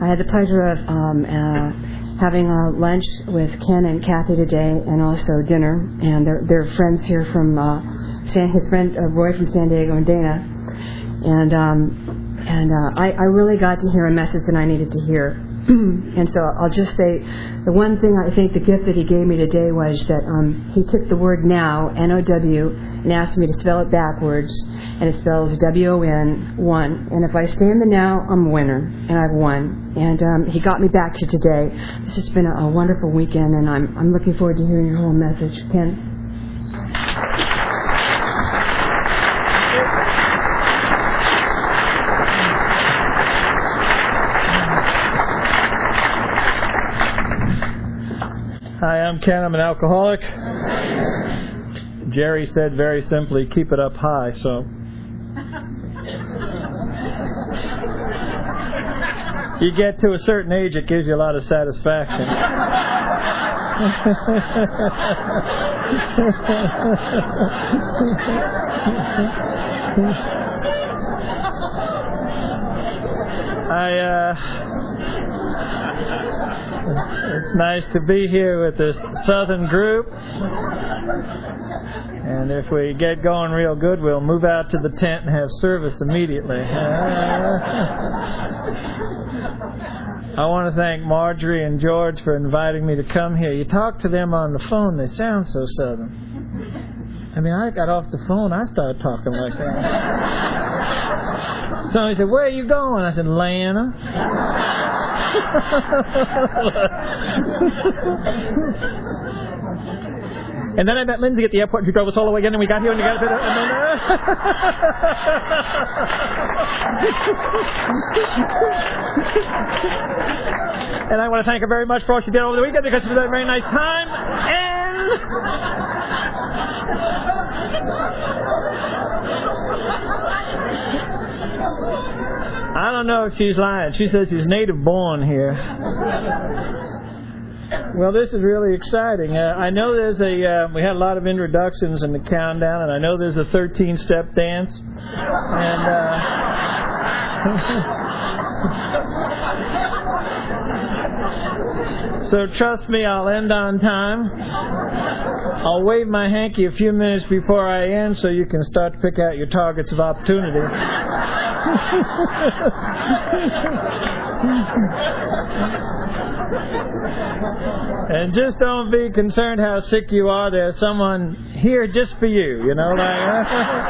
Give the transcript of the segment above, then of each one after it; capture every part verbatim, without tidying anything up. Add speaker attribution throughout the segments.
Speaker 1: I had the pleasure of um, uh, having a lunch with Ken and Kathy today, and also dinner. And they're, they're friends here from uh, San, his friend uh, Roy from San Diego and Dana. And um, and uh, I, I really got to hear a message that I needed to hear. And so I'll just say, the one thing I think the gift that he gave me today was that um, he took the word now, N O W, and asked me to spell it backwards, and it spells W O N, one. And if I stay in the now, I'm a winner, and I've won. And um, he got me back to today. This has been a, a wonderful weekend, and I'm I'm looking forward to hearing your whole message. Ken?
Speaker 2: Hi, I'm Ken. I'm an alcoholic. Jerry said very simply, keep it up high, so. You get to a certain age, it gives you a lot of satisfaction. I, uh... It's nice to be here with this Southern group. And if we get going real good, we'll move out to the tent and have service immediately. I want to thank Marjorie and George for inviting me to come here. You talk to them on the phone, they sound so Southern. I mean, I got off the phone, I started talking like that. Somebody said, where are you going? I said, Atlanta. And then I met Lindsay at the airport, and she drove us all the way in, and we got here, and we got... And, then, uh... and I want to thank her very much for what she did over the weekend, because it was a very nice time, and... I don't know if she's lying. She says she's native born here. Well, this is really exciting. Uh, I know there's a, uh, we had a lot of introductions in the countdown, and I know there's a thirteen-step dance. And, uh, so trust me, I'll end on time. I'll wave my hanky a few minutes before I end so you can start to pick out your targets of opportunity. And just don't be concerned how sick you are. There's someone here just for you, you know. Like,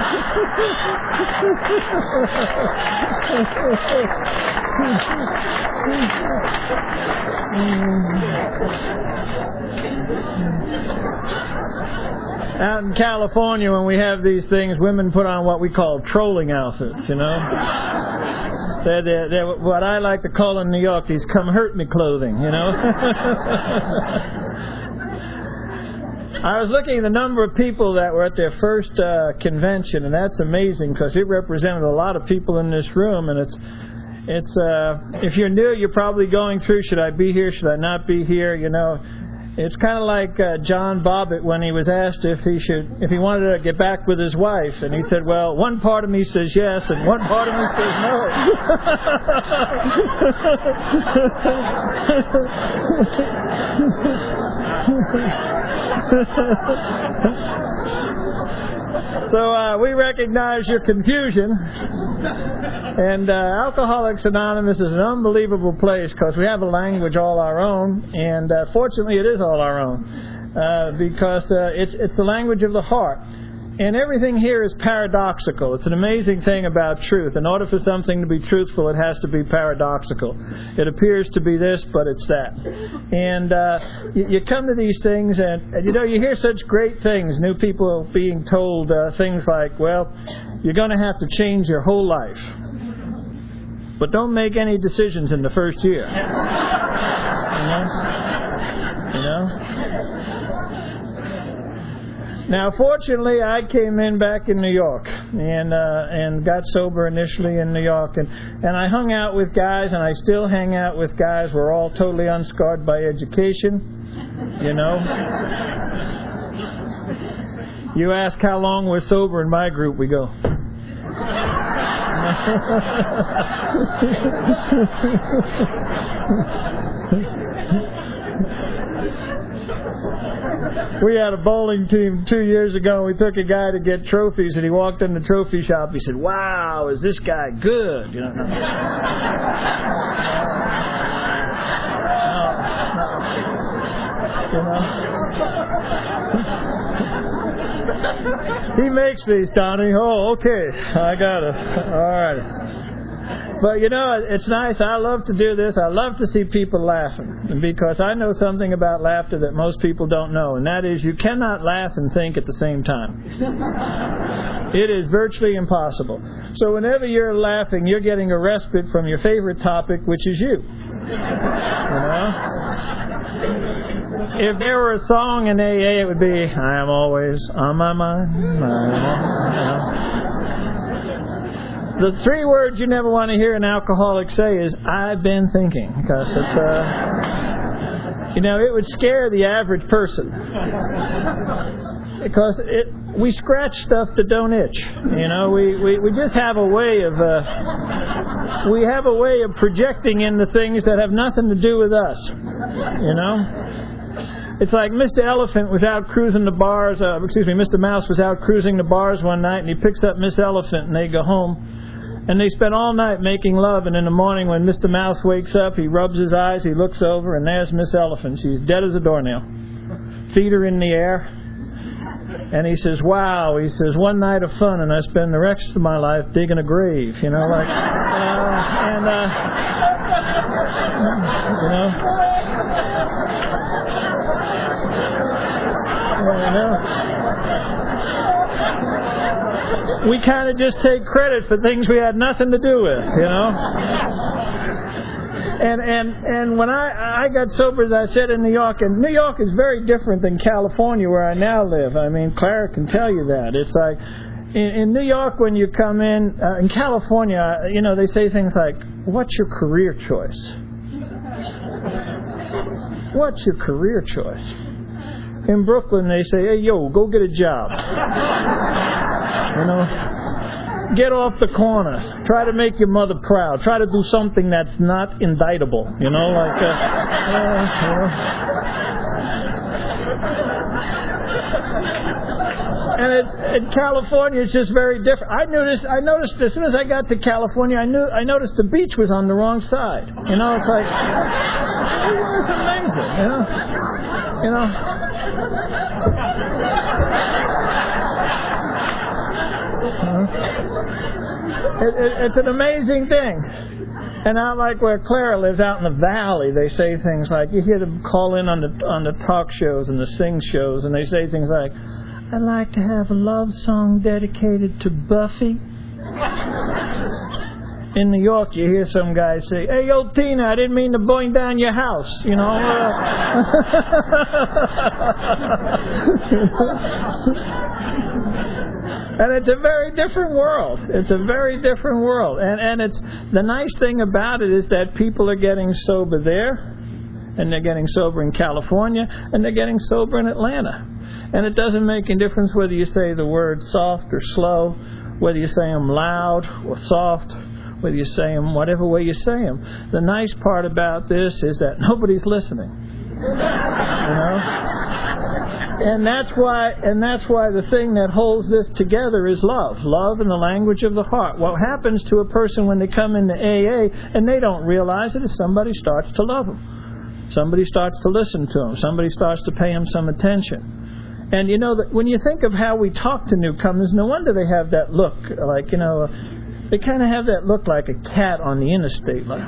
Speaker 2: out in California, when we have these things, women put on what we call trolling outfits, you know. They're, they're, they're what I like to call in New York, these come hurt me clothing, you know. I was looking at the number of people that were at their first uh, convention, and that's amazing because it represented a lot of people in this room, and it's It's uh, if you're new, you're probably going through, should I be here, should I not be here, you know. It's kind of like uh, John Bobbitt when he was asked if he should, if he wanted to get back with his wife, and he said, well, one part of me says yes, and one part of me says no. So uh, we recognize your confusion. And uh, Alcoholics Anonymous is an unbelievable place because we have a language all our own, and uh, fortunately it is all our own uh, because uh, it's it's the language of the heart. And everything here is paradoxical. It's an amazing thing about truth. In order for something to be truthful, it has to be paradoxical. It appears to be this, but it's that. And uh, you, you come to these things, and, and you know, you hear such great things. New people being told uh, things like, well, you're going to have to change your whole life. But don't make any decisions in the first year. You know? You know? Now, fortunately, I came in back in New York and uh, and got sober initially in New York. And, and I hung out with guys, and I still hang out with guys. We're all totally unscarred by education, you know. You ask how long we're sober in my group, we go. We had a bowling team two years ago. We took a guy to get trophies, and he walked in the trophy shop. He said, "Wow, is this guy good?" You know. No. No. You know. He makes these, Donnie. Oh, okay. I got it. All right. But, you know, it's nice. I love to do this. I love to see people laughing, because I know something about laughter that most people don't know, and that is you cannot laugh and think at the same time. It is virtually impossible. So whenever you're laughing, you're getting a respite from your favorite topic, which is you. You know? If there were a song in A A, it would be, "I am always on my mind." I am always, you know. The three words you never want to hear an alcoholic say is, "I've been thinking," because it's, uh, you know, it would scare the average person. Because it, we scratch stuff that don't itch. You know, we, we, we just have a way of, uh, we have a way of projecting into things that have nothing to do with us. You know? It's like Mister Elephant was out cruising the bars, uh, excuse me, Mister Mouse was out cruising the bars one night, and he picks up Miss Elephant, and they go home. And they spend all night making love, and in the morning when Mister Mouse wakes up, he rubs his eyes, he looks over, and there's Miss Elephant. She's dead as a doornail. Feet are in the air. And he says, "Wow," he says, "one night of fun, and I spend the rest of my life digging a grave." You know, like, uh, and, uh, you know. You know. We kind of just take credit for things we had nothing to do with, you know. And and and when I I got sober, as I said, in New York, and New York is very different than California, where I now live. I mean, Clara can tell you that. It's like in, in New York, when you come in, uh, in California, you know, they say things like, "What's your career choice?" What's your career choice? In Brooklyn, they say, "Hey, yo, go get a job." You know, get off the corner. Try to make your mother proud. Try to do something that's not indictable. You know, like, uh, uh, you know. And it's in California. It's just very different. I noticed. I noticed as soon as I got to California, I knew. I noticed the beach was on the wrong side. You know, it's like, it's amazing. You know, you know. It, it, it's an amazing thing. And out like where Clara lives, out in the valley, they say things like, you hear them call in on the on the talk shows and the sing shows, and they say things like, "I'd like to have a love song dedicated to Buffy." In New York, you hear some guy say, "Hey, yo, Tina, I didn't mean to burn down your house," you know. Uh, And it's a very different world. It's a very different world. And and it's the nice thing about it is that people are getting sober there, and they're getting sober in California, and they're getting sober in Atlanta. And it doesn't make any difference whether you say the words soft or slow, whether you say them loud or soft, whether you say them whatever way you say them. The nice part about this is that nobody's listening. You know? And that's why, and that's why the thing that holds this together is love. Love in the language of the heart. What happens to a person when they come into A A and they don't realize it is somebody starts to love them. Somebody starts to listen to them. Somebody starts to pay them some attention. And you know that when you think of how we talk to newcomers, no wonder they have that look, like, you know, they kind of have that look like a cat on the interstate, like.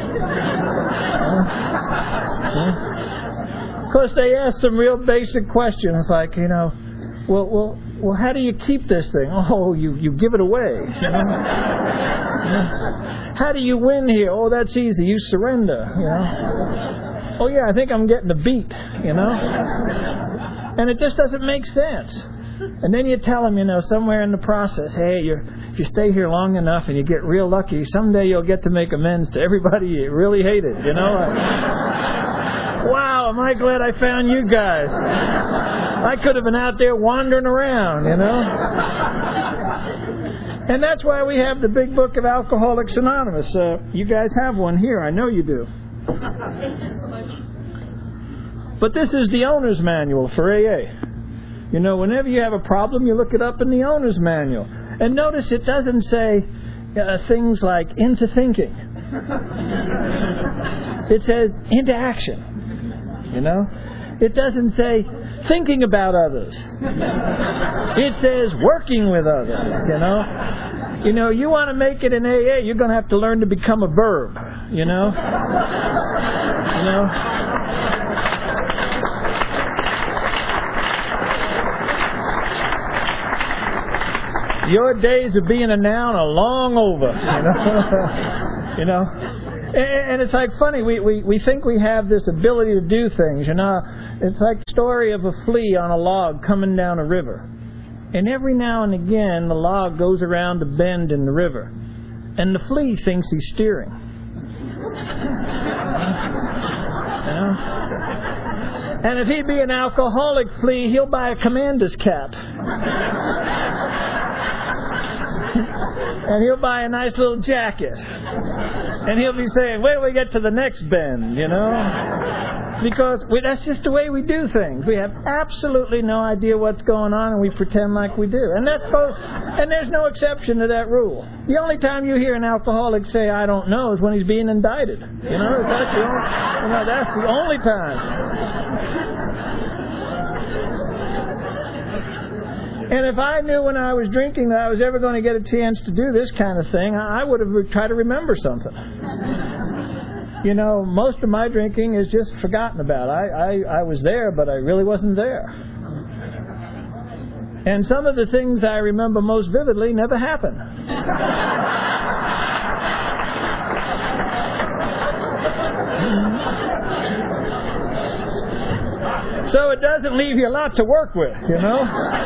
Speaker 2: Because they ask some real basic questions, like, you know, well, well, well, how do you keep this thing? Oh, you, you give it away. You know? How do you win here? Oh, that's easy. You surrender. You know. Oh yeah, I think I'm getting a beat. You know. And it just doesn't make sense. And then you tell them, you know, somewhere in the process, hey, you're, if you stay here long enough and you get real lucky, someday you'll get to make amends to everybody you really hated. You know. Like, wow, am I glad I found you guys. I could have been out there wandering around, you know. And that's why we have the big book of Alcoholics Anonymous. Uh, you guys have one here. I know you do. But this is the owner's manual for A A. You know, whenever you have a problem, you look it up in the owner's manual. And notice it doesn't say uh, things like into thinking. It says into action. You know? It doesn't say thinking about others. It says working with others, you know? You know, you want to make it in A A, you're going to have to learn to become a verb, you know? You know? Your days of being a noun are long over, you know? You know? And it's like funny, we, we, we think we have this ability to do things, you know. It's like the story of a flea on a log coming down a river. And every now and again, the log goes around a bend in the river. And the flea thinks he's steering. You know? And if he'd be an alcoholic flea, he'll buy a commander's cap. And he'll buy a nice little jacket. And he'll be saying, wait till we get to the next bend, you know? Because we, that's just the way we do things. We have absolutely no idea what's going on, and we pretend like we do. And that's both, and there's no exception to that rule. The only time you hear an alcoholic say, I don't know, is when he's being indicted. You know, that's the only, you know, that's the only time. And if I knew when I was drinking that I was ever going to get a chance to do this kind of thing, I would have tried to remember something. You know, most of my drinking is just forgotten about. I, I, I was there, but I really wasn't there. And some of the things I remember most vividly never happened. So it doesn't leave you a lot to work with, you know.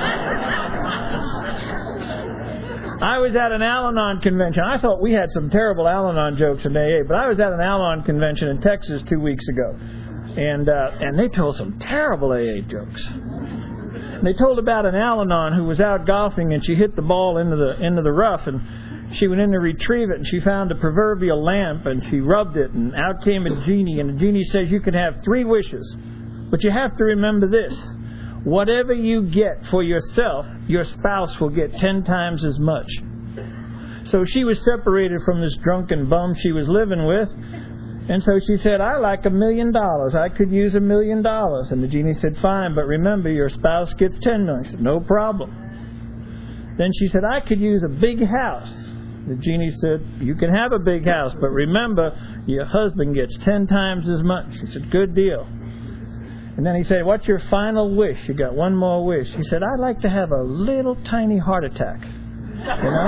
Speaker 2: I was at an Al-Anon convention. I thought we had some terrible Al-Anon jokes in A A, but I was at an Al-Anon convention in Texas two weeks ago, and uh, and they told some terrible A A jokes. And they told about an Al-Anon who was out golfing, and she hit the ball into the into the rough, and she went in to retrieve it, and she found a proverbial lamp, and she rubbed it, and out came a genie, and the genie says you can have three wishes, but you have to remember this. Whatever you get for yourself, your spouse will get ten times as much. So she was separated from this drunken bum she was living with. And so she said, I like a million dollars. I could use a million dollars. And the genie said, fine, but remember, your spouse gets ten million. She said, no problem. Then she said, I could use a big house. The genie said, you can have a big house, but remember, your husband gets ten times as much. She said, good deal. And then he said, what's your final wish? You got one more wish. He said, I'd like to have a little tiny heart attack. You know?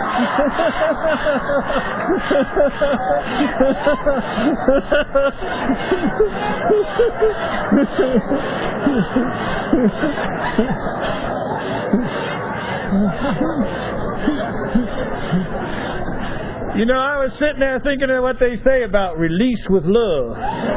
Speaker 2: You know, I was sitting there thinking of what they say about release with love.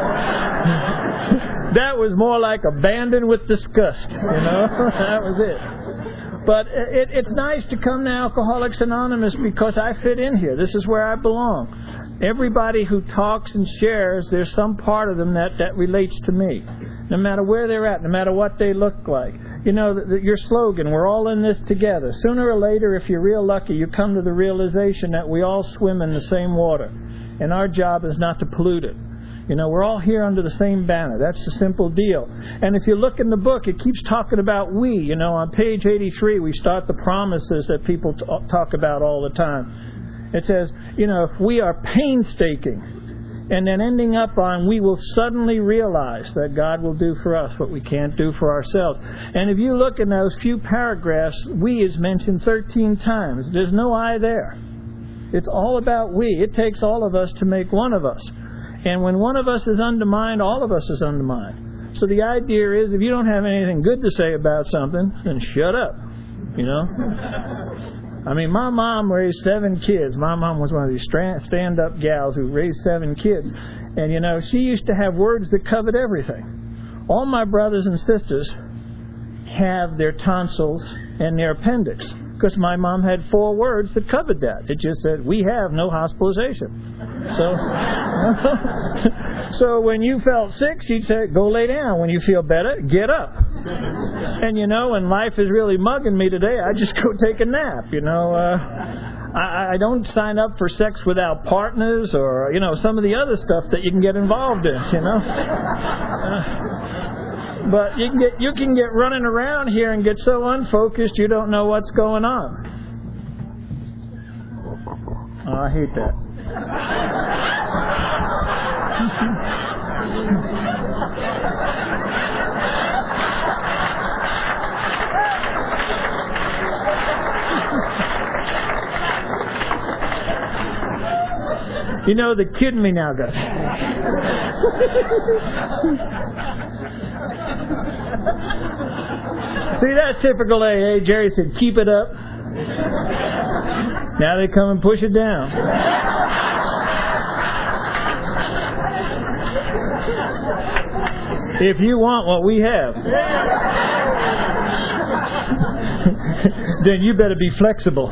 Speaker 2: That was more like abandon with disgust, you know. That was it. But it, it's nice to come to Alcoholics Anonymous because I fit in here. This is where I belong. Everybody who talks and shares, there's some part of them that, that relates to me. No matter where they're at, no matter what they look like. You know, the, the, your slogan, we're all in this together. Sooner or later, if you're real lucky, you come to the realization that we all swim in the same water. And our job is not to pollute it. You know, we're all here under the same banner. That's the simple deal. And if you look in the book, it keeps talking about we. You know, on page eighty-three, we start the promises that people t- talk about all the time. It says, you know, if we are painstaking, and then ending up on we will suddenly realize that God will do for us what we can't do for ourselves. And if you look in those few paragraphs, we is mentioned thirteen times. There's no I there. It's all about we. It takes all of us to make one of us. And when one of us is undermined, all of us is undermined. So the idea is, if you don't have anything good to say about something, then shut up. You know? I mean, my mom raised seven kids. My mom was one of these stand-up gals who raised seven kids. And, you know, she used to have words that covered everything. All my brothers and sisters have their tonsils and their appendix. Because my mom had four words that covered that. It just said, we have no hospitalization. So, so when you felt sick, she'd say, go lay down. When you feel better, get up. And, you know, when life is really mugging me today, I just go take a nap, you know. Uh, I, I don't sign up for sex without partners or, you know, some of the other stuff that you can get involved in, you know. Uh, but you can get you can get running around here and get so unfocused you don't know what's going on. Oh, I hate that. You know, they're kidding me now, guys. See, that's typical A A. Jerry said, keep it up. Now they come and push it down. If you want what we have, then you better be flexible.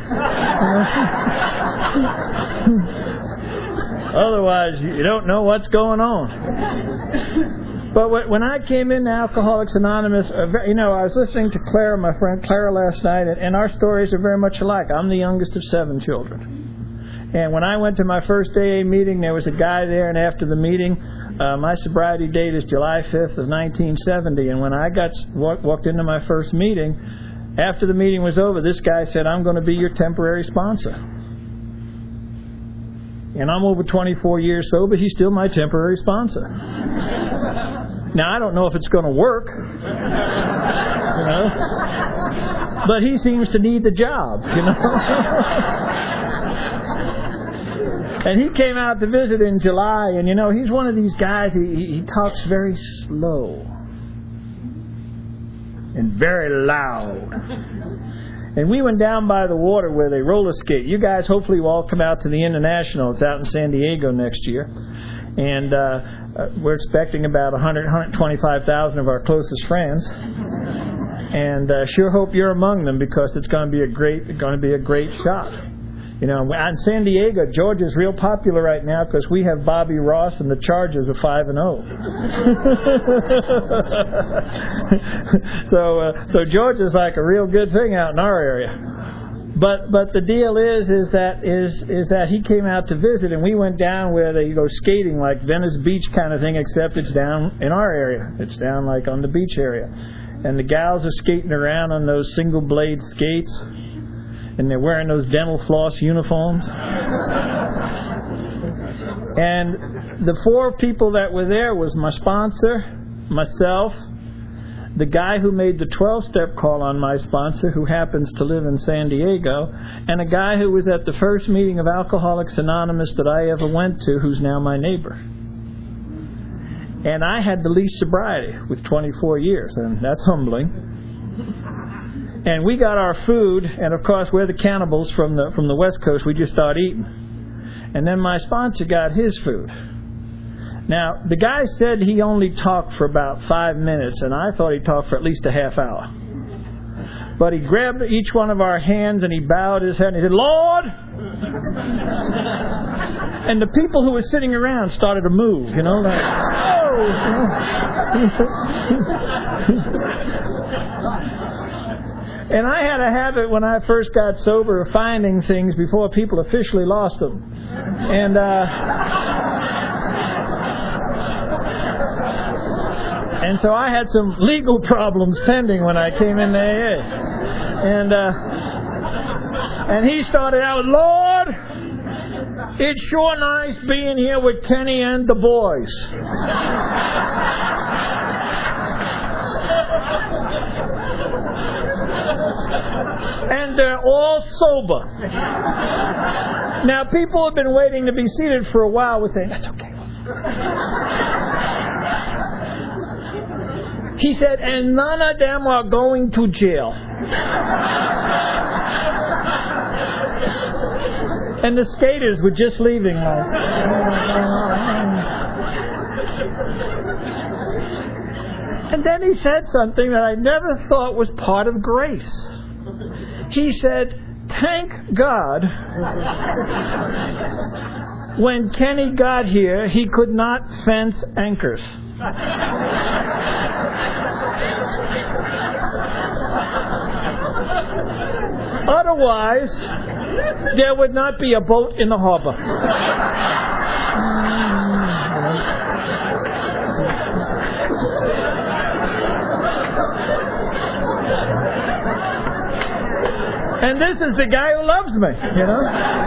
Speaker 2: Otherwise, you don't know what's going on. But when I came into Alcoholics Anonymous, you know, I was listening to Clara, my friend Clara, last night, and our stories are very much alike. I'm the youngest of seven children. And when I went to my first A A meeting, there was a guy there, and after the meeting, uh, my sobriety date is July fifth of nineteen seventy, and when I got walked into my first meeting, after the meeting was over, this guy said, I'm going to be your temporary sponsor. And I'm over twenty-four years sober. He's still my temporary sponsor. Now, I don't know if it's going to work, you know, but he seems to need the job, you know. And he came out to visit in July, and, you know, he's one of these guys, he, he talks very slow and very loud. And we went down by the water where they roller skate. You guys hopefully will all come out to the International. It's out in San Diego next year. And uh, uh, we're expecting about one hundred, one hundred twenty-five thousand of our closest friends. And uh, sure hope you're among them because it's going to be a great, going to be a great shot. You know, in San Diego, Georgia's real popular right now because we have Bobby Ross and the Chargers are five and oh. so, uh, so Georgia's like a real good thing out in our area. But but the deal is is that is is that he came out to visit, and we went down where they go skating, like Venice Beach kind of thing, except it's down in our area. It's down like on the beach area, and the gals are skating around on those single blade skates, and they're wearing those dental floss uniforms. And the four people that were there was my sponsor, myself, the guy who made the twelve-step call on my sponsor, who happens to live in San Diego, and a guy who was at the first meeting of Alcoholics Anonymous that I ever went to, who's now my neighbor. And I had the least sobriety with twenty-four years, and that's humbling. And we got our food, and of course we're the cannibals from the from the West Coast. We just start eating. And then my sponsor got his food. Now, the guy said he only talked for about five minutes, and I thought he talked for at least a half hour. But he grabbed each one of our hands, and he bowed his head, and he said, Lord! And the people who were sitting around started to move, you know, like, oh! And I had a habit when I first got sober of finding things before people officially lost them. And, uh... And so I had some legal problems pending when I came into A A. And uh, and he started out, Lord, it's sure nice being here with Kenny and the boys. And they're all sober. Now, people have been waiting to be seated for a while with saying, that's okay. He said, and none of them are going to jail. And the skaters were just leaving. Like, and then he said something that I never thought was part of grace. He said, thank God when Kenny got here, he could not fence anchors. Otherwise, there would not be a boat in the harbor. And this is the guy who loves me, you know.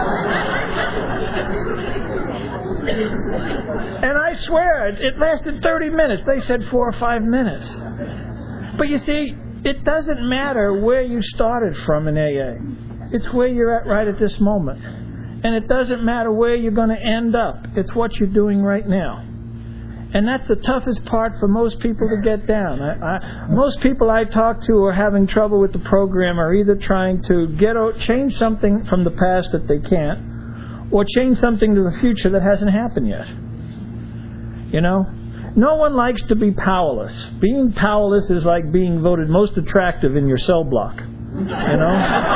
Speaker 2: And I swear, it, it lasted thirty minutes. They said four or five minutes. But you see, it doesn't matter where you started from in A A. It's where you're at right at this moment. And it doesn't matter where you're going to end up. It's what you're doing right now. And that's the toughest part for most people to get down. I, I, most people I talk to who are having trouble with the program are either trying to get out, change something from the past that they can't, or change something to the future that hasn't happened yet. You know? No one likes to be powerless. Being powerless is like being voted most attractive in your cell block. You know?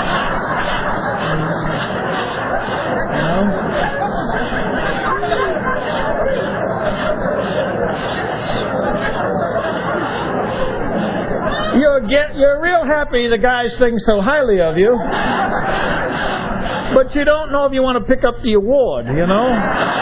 Speaker 2: You know? You're, get, you're real happy the guys think so highly of you. But you don't know if you want to pick up the award, you know?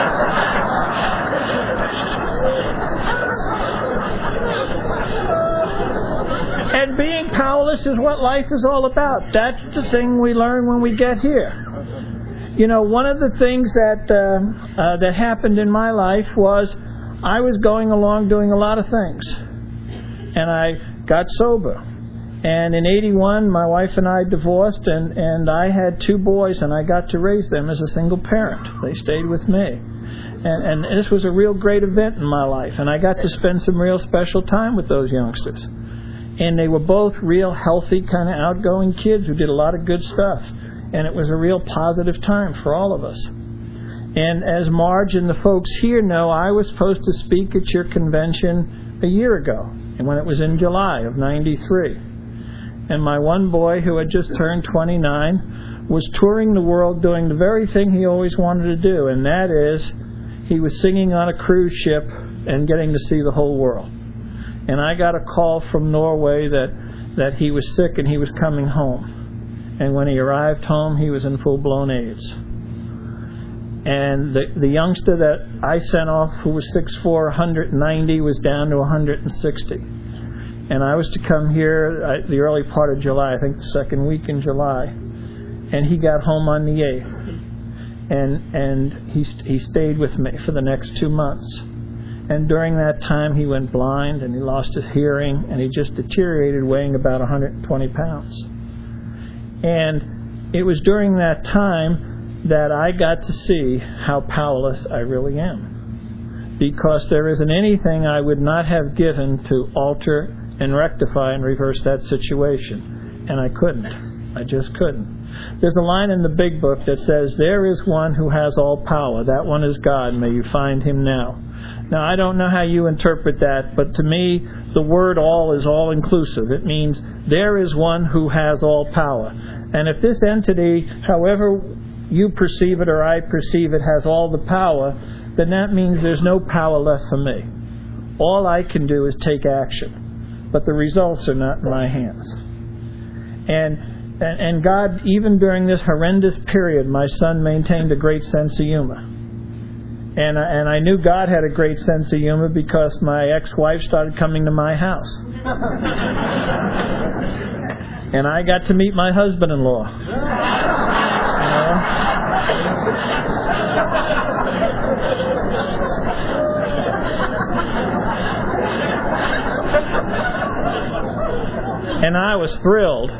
Speaker 2: And being powerless is what life is all about. That's the thing we learn when we get here. You know, one of the things that uh, uh, that happened in my life was I was going along doing a lot of things. And I got sober. And in eighty-one, my wife and I divorced, and, and I had two boys, and I got to raise them as a single parent. They stayed with me. And, and this was a real great event in my life, and I got to spend some real special time with those youngsters. And they were both real healthy, kind of outgoing kids who did a lot of good stuff. And it was a real positive time for all of us. And as Marge and the folks here know, I was supposed to speak at your convention a year ago, and when it was in July of ninety-three. And my one boy, who had just turned twenty-nine, was touring the world doing the very thing he always wanted to do, and that is, he was singing on a cruise ship and getting to see the whole world. And I got a call from Norway that, that he was sick and he was coming home. And when he arrived home, he was in full-blown AIDS. And the, the youngster that I sent off, who was six foot four, one hundred ninety, was down to one hundred sixty. And I was to come here uh, the early part of July, I think the second week in July. And he got home on the eighth. And and he he stayed with me for the next two months. And during that time, he went blind, and he lost his hearing, and he just deteriorated, weighing about one hundred twenty pounds. And it was during that time that I got to see how powerless I really am. Because there isn't anything I would not have given to alter and rectify and reverse that situation. And I couldn't. I just couldn't. There's a line in the Big Book that says, there is one who has all power. That one is God. May you find him now. Now, I don't know how you interpret that, but to me, the word all is all-inclusive. It means there is one who has all power. And if this entity, however you perceive it or I perceive it, has all the power, then that means there's no power left for me. All I can do is take action. But the results are not in my hands. And, and, and God, even during this horrendous period, my son maintained a great sense of humor. And I, and I knew God had a great sense of humor because my ex-wife started coming to my house. And I got to meet my husband-in-law. You know? And I was thrilled.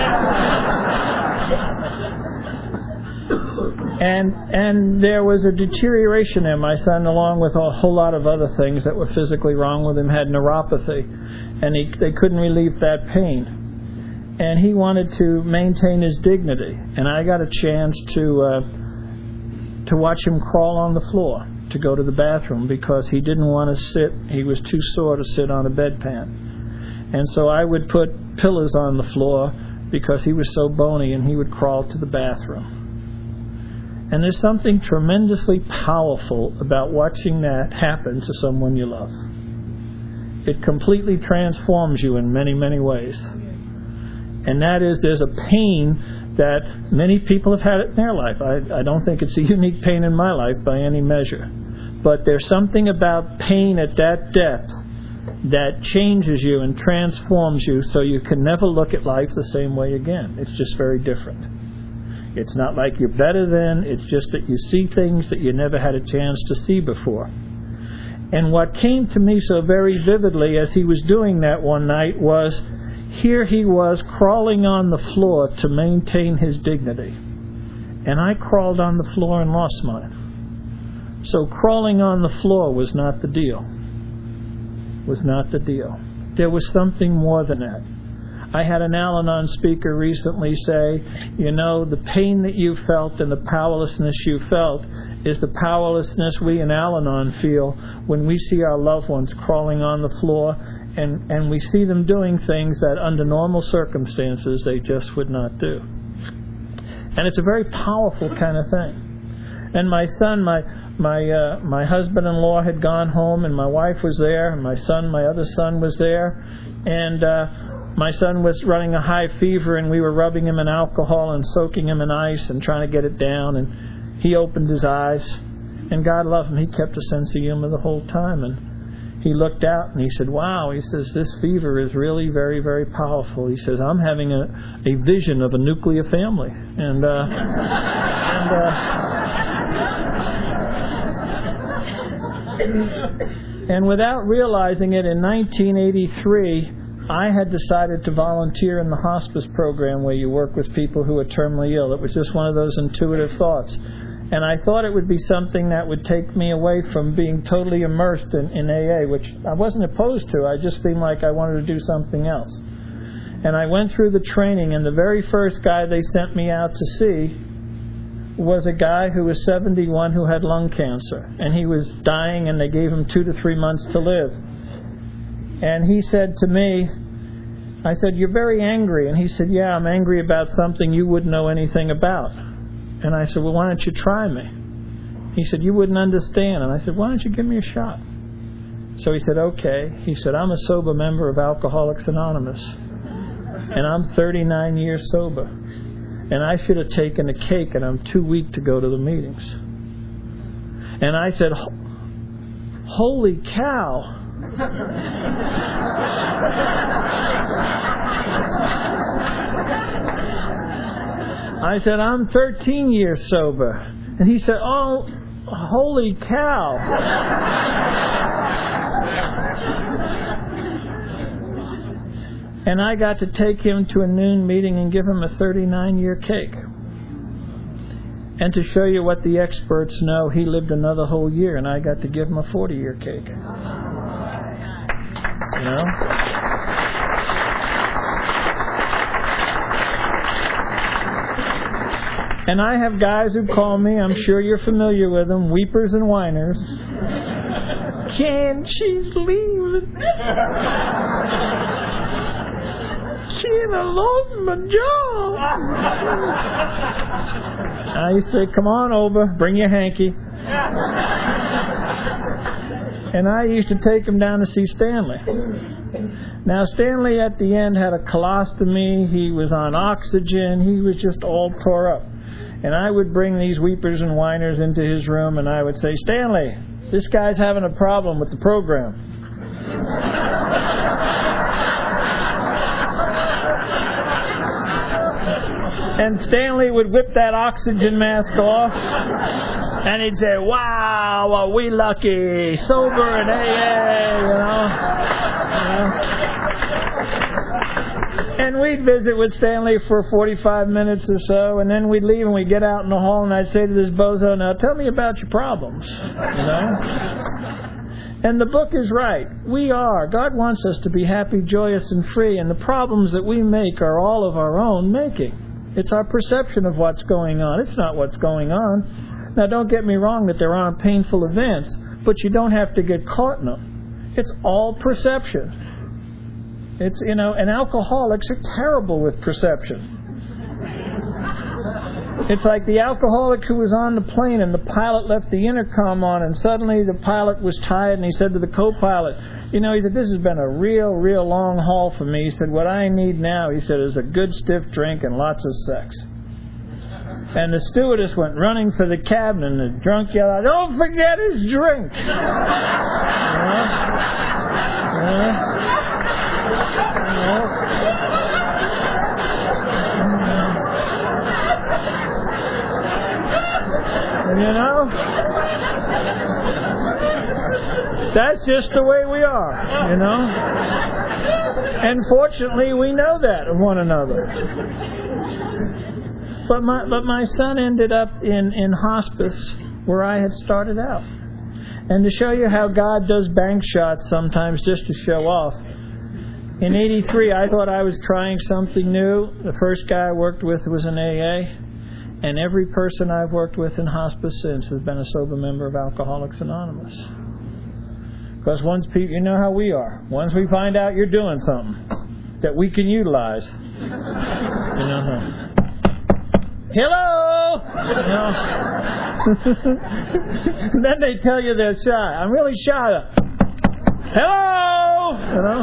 Speaker 2: And and there was a deterioration there. My son, along with a whole lot of other things that were physically wrong with him, had neuropathy, and he, they couldn't relieve that pain. And he wanted to maintain his dignity, and I got a chance to uh, to watch him crawl on the floor to go to the bathroom because he didn't want to sit. He was too sore to sit on a bedpan. And so I would put pillows on the floor because he was so bony and he would crawl to the bathroom. And there's something tremendously powerful about watching that happen to someone you love. It completely transforms you in many, many ways. And that is, there's a pain that many people have had it in their life. I, I don't think it's a unique pain in my life by any measure. But there's something about pain at that depth that changes you and transforms you so you can never look at life the same way again. It's just very different. It's not like you're better than, it's just that you see things that you never had a chance to see before. And what came to me so very vividly as he was doing that one night was, here he was crawling on the floor to maintain his dignity. And I crawled on the floor and lost mine. So crawling on the floor was not the deal. Was not the deal. There was something more than that. I had an Al-Anon speaker recently say, you know, the pain that you felt and the powerlessness you felt is the powerlessness we in Al-Anon feel when we see our loved ones crawling on the floor and, and we see them doing things that under normal circumstances they just would not do. And it's a very powerful kind of thing. And my son, my my uh, my husband-in-law had gone home, and my wife was there, and my son, my other son, was there, and uh, my son was running a high fever, and we were rubbing him in alcohol and soaking him in ice and trying to get it down, and he opened his eyes, and God loved him. He kept a sense of humor the whole time, and he looked out and he said, wow, he says, this fever is really very, very powerful. He says, I'm having a, a vision of a nuclear family. And, uh, and, uh, and without realizing it, in nineteen eighty-three, I had decided to volunteer in the hospice program where you work with people who are terminally ill. It was just one of those intuitive thoughts. And I thought it would be something that would take me away from being totally immersed in, in A A, which I wasn't opposed to. I just seemed like I wanted to do something else. And I went through the training, and the very first guy they sent me out to see was a guy who was seventy-one who had lung cancer. And he was dying, and they gave him two to three months to live. And he said to me, I said, you're very angry. And he said, yeah, I'm angry about something you wouldn't know anything about. And I said, well, why don't you try me? He said, you wouldn't understand. And I said, why don't you give me a shot? So he said, okay. He said, I'm a sober member of Alcoholics Anonymous. And I'm thirty-nine years sober. And I should have taken a cake, and I'm too weak to go to the meetings. And I said, holy cow. I said, I'm thirteen years sober. And he said, oh, holy cow. And I got to take him to a noon meeting and give him a thirty-nine-year cake. And to show you what the experts know, he lived another whole year, and I got to give him a forty-year cake. You know? And I have guys who call me, I'm sure you're familiar with them, weepers and whiners. Ken, she's leaving. Ken, I lost my job. I used to say, come on over, bring your hanky. And I used to take him down to see Stanley. Now, Stanley at the end had a colostomy. He was on oxygen. He was just all tore up. And I would bring these weepers and whiners into his room, and I would say, Stanley, this guy's having a problem with the program. And Stanley would whip that oxygen mask off, and he'd say, wow, are we lucky, sober in A A, you know. You know? And we'd visit with Stanley for forty-five minutes or so, and then we'd leave and we'd get out in the hall, and I'd say to this bozo, now tell me about your problems, you know. And the book is right. We are. God wants us to be happy, joyous, and free, and the problems that we make are all of our own making. It's our perception of what's going on. It's not what's going on. Now, don't get me wrong that there aren't painful events, but you don't have to get caught in them. It's all perception. It's, you know, and alcoholics are terrible with perception. It's like the alcoholic who was on the plane and the pilot left the intercom on, and suddenly the pilot was tired and he said to the co-pilot, you know, he said, this has been a real, real long haul for me. He said, what I need now, he said, is a good stiff drink and lots of sex. And the stewardess went running for the cabin, and the drunk yelled out, don't forget his drink. You know? You know? You know? You know? That's just the way we are, you know? And fortunately, we know that of one another. But my but my son ended up in, in hospice where I had started out. And to show you how God does bank shots sometimes just to show off, in eighty-three I thought I was trying something new. The first guy I worked with was in A A. And every person I've worked with in hospice since has been a sober member of Alcoholics Anonymous. Because once people, you know how we are. Once we find out you're doing something that we can utilize, you know, hello! You know? Then they tell you they're shy. I'm really shy. Hello! You know?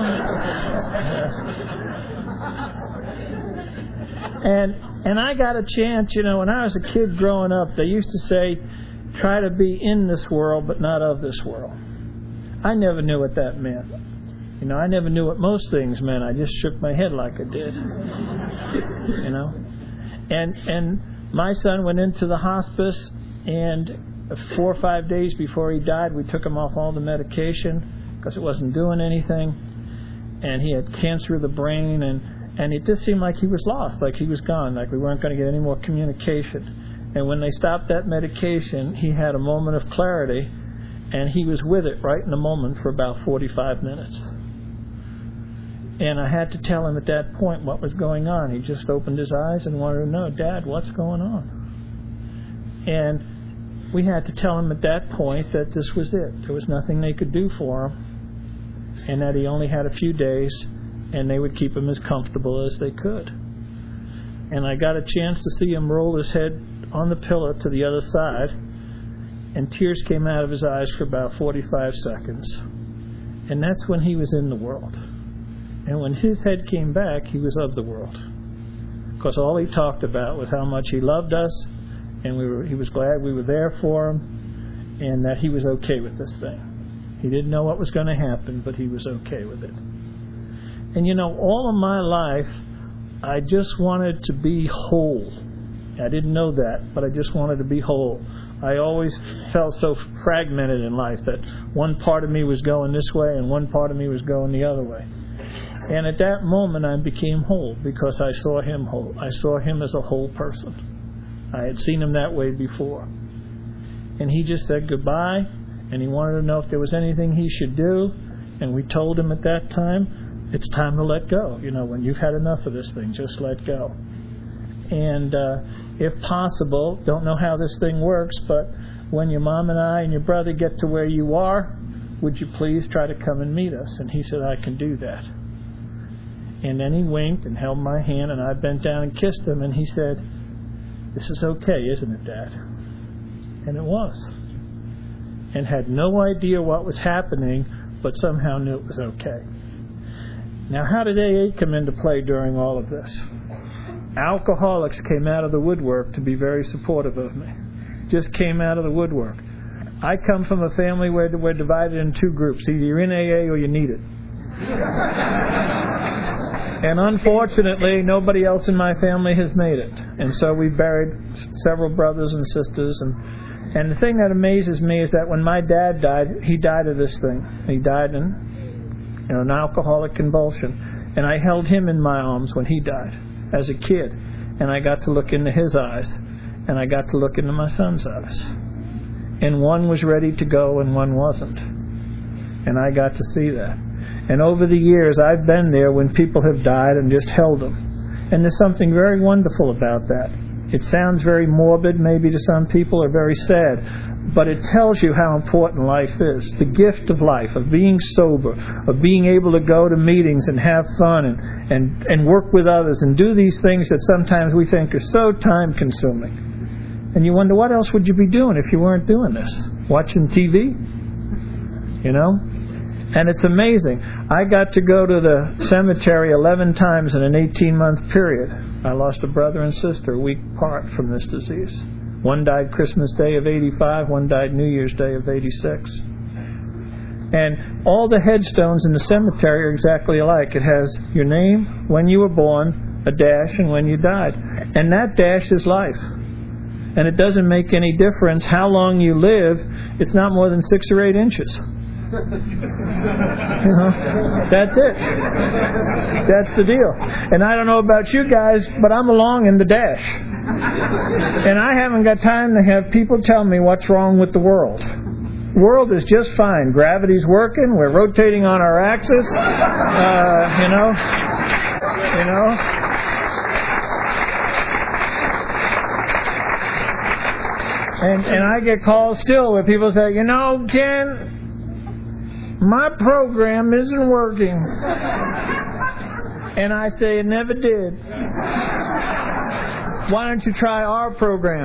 Speaker 2: And and I got a chance, you know, when I was a kid growing up, they used to say, try to be in this world but not of this world. I never knew what that meant. You know, I never knew what most things meant. I just shook my head like I did. You know? And and my son went into the hospice, and four or five days before he died, we took him off all the medication because it wasn't doing anything. And he had cancer of the brain, and, and it just seemed like he was lost, like he was gone, like we weren't going to get any more communication. And when they stopped that medication, he had a moment of clarity, and he was with it right in the moment for about forty-five minutes. And I had to tell him at that point what was going on. He just opened his eyes and wanted to know, Dad, what's going on? And we had to tell him at that point that this was it. There was nothing they could do for him, and that he only had a few days, and they would keep him as comfortable as they could. And I got a chance to see him roll his head on the pillow to the other side, and tears came out of his eyes for about forty-five seconds. And that's when he was in the world. And when his head came back, he was of the world. Because all he talked about was how much he loved us, and we were, he was glad we were there for him, and that he was okay with this thing. He didn't know what was going to happen, but he was okay with it. And you know, all of my life, I just wanted to be whole. I didn't know that, but I just wanted to be whole. I always felt so fragmented in life that one part of me was going this way and one part of me was going the other way. And at that moment, I became whole because I saw him whole. I saw him as a whole person. I had seen him that way before. And he just said goodbye, and he wanted to know if there was anything he should do. And we told him at that time, it's time to let go. You know, when you've had enough of this thing, just let go. And uh, if possible, don't know how this thing works, but when your mom and I and your brother get to where you are, would you please try to come and meet us? And he said, I can do that. And then he winked and held my hand, and I bent down and kissed him, and he said, this is okay, isn't it, Dad? And it was. And had no idea what was happening, but somehow knew it was okay. Now, how did A A come into play during all of this? Alcoholics came out of the woodwork to be very supportive of me. Just came out of the woodwork. I come from a family where we're divided in two groups. Either you're in A A or you need it. And unfortunately, nobody else in my family has made it. And so we buried several brothers and sisters. And, and the thing that amazes me is that when my dad died, he died of this thing. He died in you know, an alcoholic convulsion. And I held him in my arms when he died as a kid. And I got to look into his eyes. And I got to look into my son's eyes. And one was ready to go and one wasn't. And I got to see that. And over the years, I've been there when people have died and just held them. And there's something very wonderful about that. It sounds very morbid maybe to some people, or very sad, but it tells you how important life is. The gift of life, of being sober, of being able to go to meetings and have fun and, and, and work with others and do these things that sometimes we think are so time-consuming. And you wonder, what else would you be doing if you weren't doing this? Watching T V? You know? And it's amazing. I got to go to the cemetery eleven times in an eighteen-month period. I lost a brother and sister a week apart from this disease. One died Christmas Day of eighty-five, one died New Year's Day of eighty-six. And all the headstones in the cemetery are exactly alike. It has your name, when you were born, a dash, and when you died. And that dash is life. And it doesn't make any difference how long you live. It's not more than six or eight inches. You know, that's it. That's the deal. And I don't know about you guys, but I'm along in the dash. And I haven't got time to have people tell me what's wrong with the world. The world is just fine. Gravity's working. We're rotating on our axis. Uh, you know, you know. And, and I get calls still where people say, you know, Ken, my program isn't working. And I say, it never did. Why don't you try our program?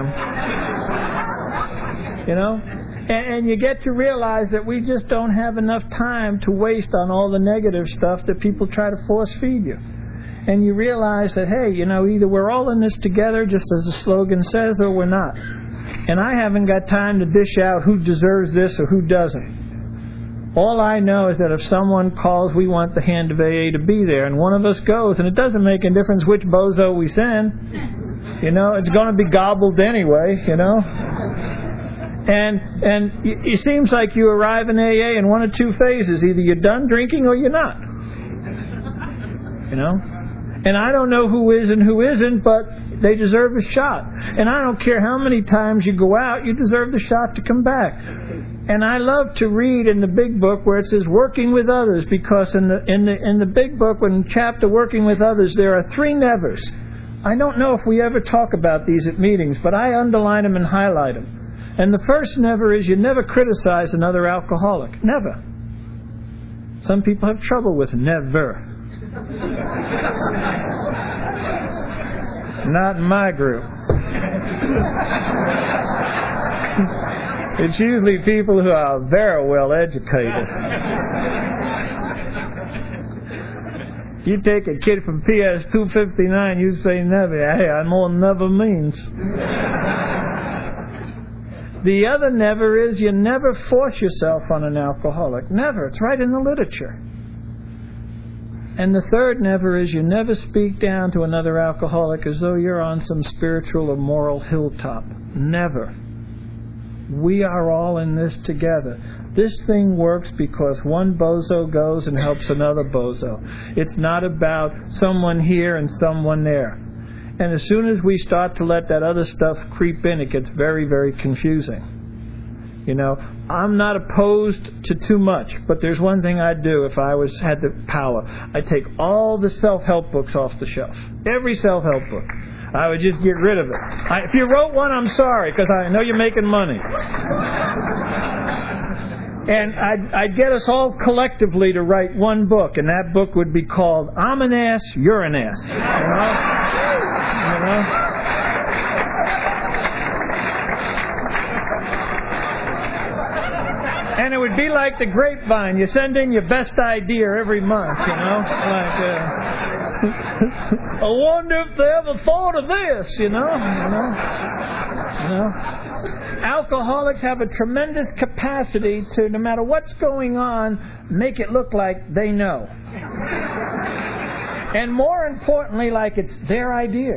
Speaker 2: You know? And, and you get to realize that we just don't have enough time to waste on all the negative stuff that people try to force feed you. And you realize that, hey, you know, either we're all in this together, just as the slogan says, or we're not. And I haven't got time to dish out who deserves this or who doesn't. All I know is that if someone calls, we want the hand of A A to be there, and one of us goes, and it doesn't make any difference which bozo we send. You know, it's going to be gobbled anyway, you know. And and it seems like you arrive in A A in one of two phases. Either you're done drinking or you're not. You know? And I don't know who is and who isn't, but they deserve a shot. And I don't care how many times you go out, you deserve the shot to come back. And I love to read in the big book where it says working with others, because in the in the in the big book, when chapter working with others, there are three nevers. I don't know if we ever talk about these at meetings, but I underline them and highlight them. And the first never is you never criticize another alcoholic. Never. Some people have trouble with never. Not in my group. It's usually people who are very well educated. You take a kid from P S two fifty-nine, you say never. Hey, I know what never means. The other never is you never force yourself on an alcoholic. Never. It's right in the literature. And the third never is you never speak down to another alcoholic as though you're on some spiritual or moral hilltop. Never. We are all in this together. This thing works because one bozo goes and helps another bozo. It's not about someone here and someone there. And as soon as we start to let that other stuff creep in, it gets very, very confusing. You know, I'm not opposed to too much, but there's one thing I'd do if I was had the power. I'd take all the self-help books off the shelf. Every self-help book. I would just get rid of it. I, if you wrote one, I'm sorry, because I know you're making money. And I'd, I'd get us all collectively to write one book, and that book would be called I'm an Ass, You're an Ass. You know? You know? And it would be like the grapevine. You send in your best idea every month, you know. Like, uh, I wonder if they ever thought of this, you know. You know. You know. Alcoholics have a tremendous capacity to, no matter what's going on, make it look like they know. And more importantly, like it's their idea.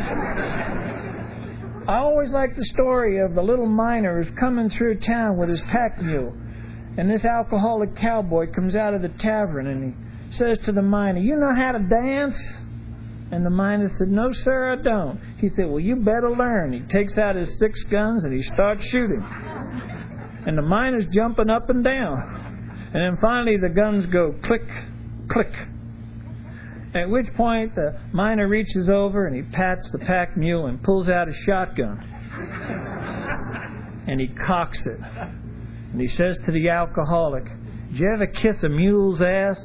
Speaker 2: I always like the story of the little miner who's coming through town with his pack mule. And this alcoholic cowboy comes out of the tavern and he says to the miner, you know how to dance? And the miner said, no, sir, I don't. He said, well, you better learn. He takes out his six guns and he starts shooting. And the miner's jumping up and down. And then finally the guns go click, click. At which point the miner reaches over and he pats the pack mule and pulls out his shotgun. And he cocks it. And he says to the alcoholic, "Did you ever kiss a mule's ass?"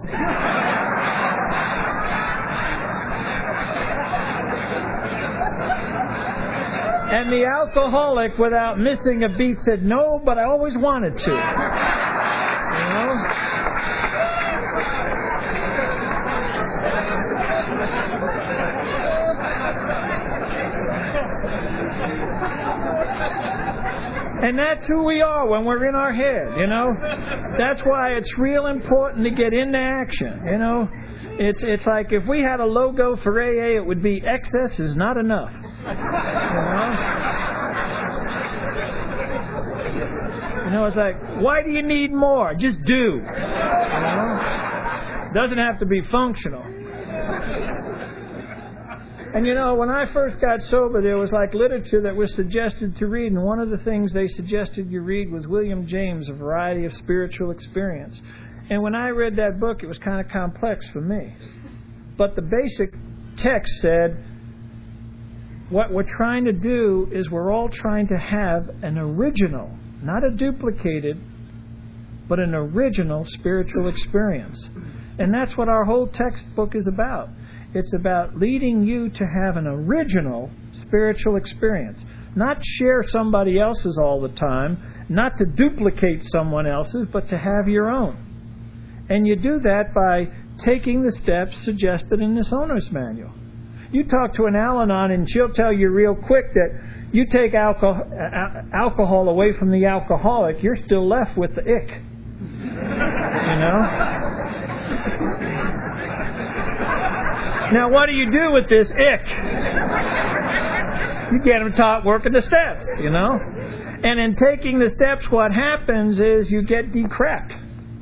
Speaker 2: And the alcoholic, without missing a beat, said, "No, but I always wanted to." You know? And that's who we are when we're in our head, you know. That's why it's real important to get into action, you know. It's it's like if we had a logo for A A, it would be "Excess is not enough." You know? You know, it's like, why do you need more? Just do. You know? Doesn't have to be functional. And you know, when I first got sober, there was like literature that was suggested to read, and one of the things they suggested you read was William James, A Variety of Spiritual Experience. And when I read that book, it was kind of complex for me. But the basic text said, what we're trying to do is we're all trying to have an original, not a duplicated, but an original spiritual experience. And that's what our whole textbook is about. It's about leading you to have an original spiritual experience. Not share somebody else's all the time, not to duplicate someone else's, but to have your own. And you do that by taking the steps suggested in this owner's manual. You talk to an Al-Anon and she'll tell you real quick that you take alcohol, alcohol away from the alcoholic, you're still left with the ick. You know? Now, what do you do with this ick? You get them taught working the steps, you know? And in taking the steps, what happens is you get decracked.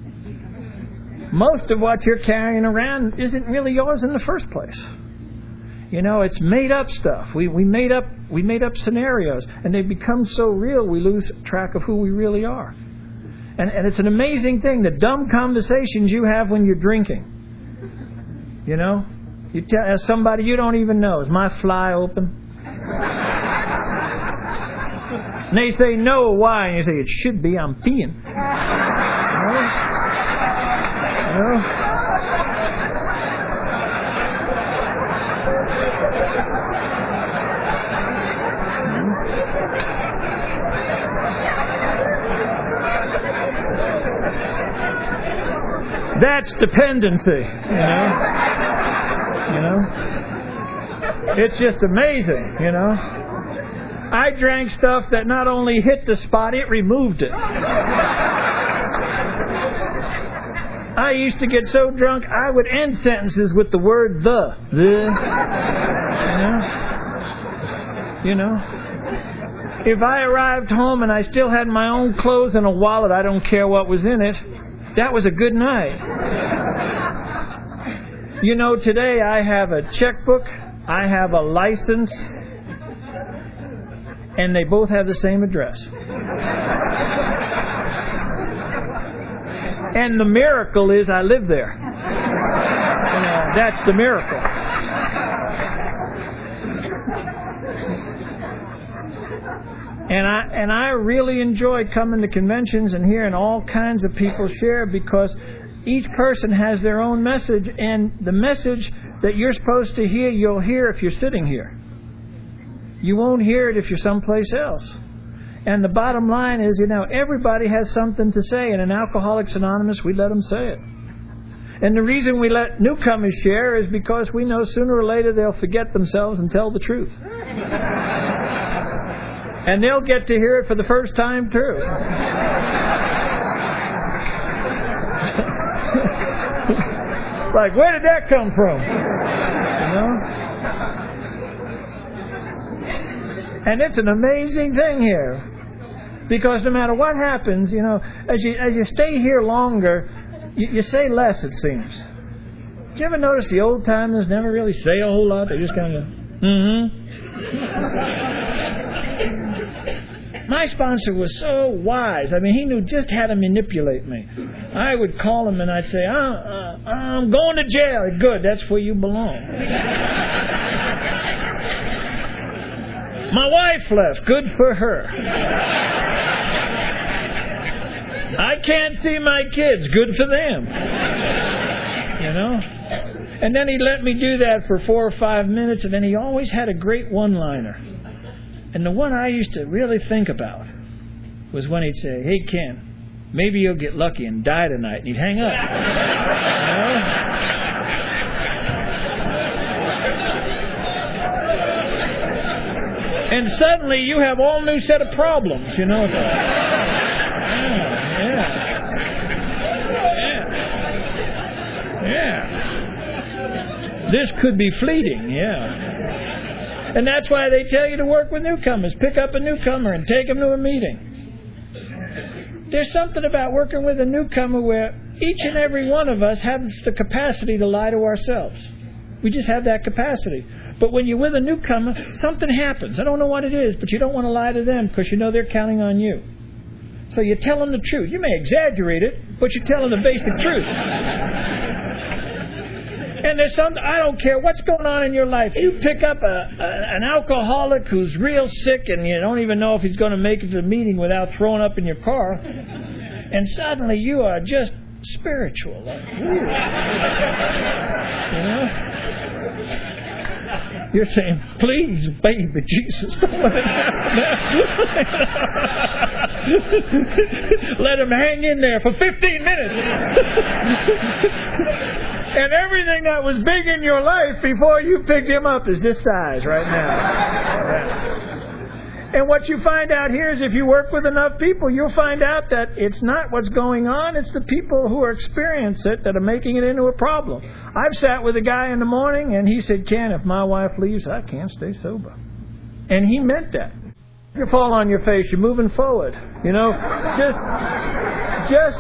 Speaker 2: Most of what you're carrying around isn't really yours in the first place. You know, it's made up stuff. We we made up we made up scenarios, and they become so real we lose track of who we really are. And and it's an amazing thing, the dumb conversations you have when you're drinking. You know, you tell somebody you don't even know, "Is my fly open?" And they say, "No, why?" And you say, "It should be. I'm peeing." You know? You know? That's dependency, you know. You know, it's just amazing, you know. I drank stuff that not only hit the spot, it removed it. I used to get so drunk, I would end sentences with the word "the." The. You know? You know? If I arrived home and I still had my own clothes and a wallet, I don't care what was in it, that was a good night. You know, today I have a checkbook, I have a license, and they both have the same address. And the miracle is I live there. You know, that's the miracle. And I and I really enjoy coming to conventions and hearing all kinds of people share, because each person has their own message, and the message that you're supposed to hear, you'll hear if you're sitting here. You won't hear it if you're someplace else. And the bottom line is, you know, everybody has something to say, and in Alcoholics Anonymous, we let them say it. And the reason we let newcomers share is because we know sooner or later they'll forget themselves and tell the truth. And they'll get to hear it for the first time, too. Like, where did that come from? You know? And it's an amazing thing here. Because no matter what happens, you know, as you as you stay here longer, you, you say less, it seems. Did you ever notice the old timers never really say a whole lot? They just kind of, mm-hmm. My sponsor was so wise. I mean, he knew just how to manipulate me. I would call him and I'd say, oh, uh, I'm going to jail. Good, that's where you belong. My wife left. Good for her. I can't see my kids. Good for them. You know? And then he let me do that for four or five minutes, and then he always had a great one-liner. And the one I used to really think about was when he'd say, hey, Ken, maybe you'll get lucky and die tonight. And he'd hang up. You know? And suddenly you have all new set of problems, you know. Yeah, yeah. Yeah. Yeah. This could be fleeting, yeah. And that's why they tell you to work with newcomers. Pick up a newcomer and take them to a meeting. There's something about working with a newcomer where each and every one of us has the capacity to lie to ourselves. We just have that capacity. But when you're with a newcomer, something happens. I don't know what it is, but you don't want to lie to them because you know they're counting on you. So you tell them the truth. You may exaggerate it, but you tell them the basic truth. And there's something, I don't care what's going on in your life. You pick up a, a, an alcoholic who's real sick and you don't even know if he's going to make it to the meeting without throwing up in your car. And suddenly you are just spiritual. Like, you know? You're saying, please, baby Jesus, don't let him happen. Let him hang in there for fifteen minutes. And everything that was big in your life before you picked him up is this size right now. And what you find out here is if you work with enough people, you'll find out that it's not what's going on, it's the people who are experiencing it that are making it into a problem. I've sat with a guy in the morning and he said, Ken, if my wife leaves, I can't stay sober. And he meant that. You fall on your face, you're moving forward. You know, just, just,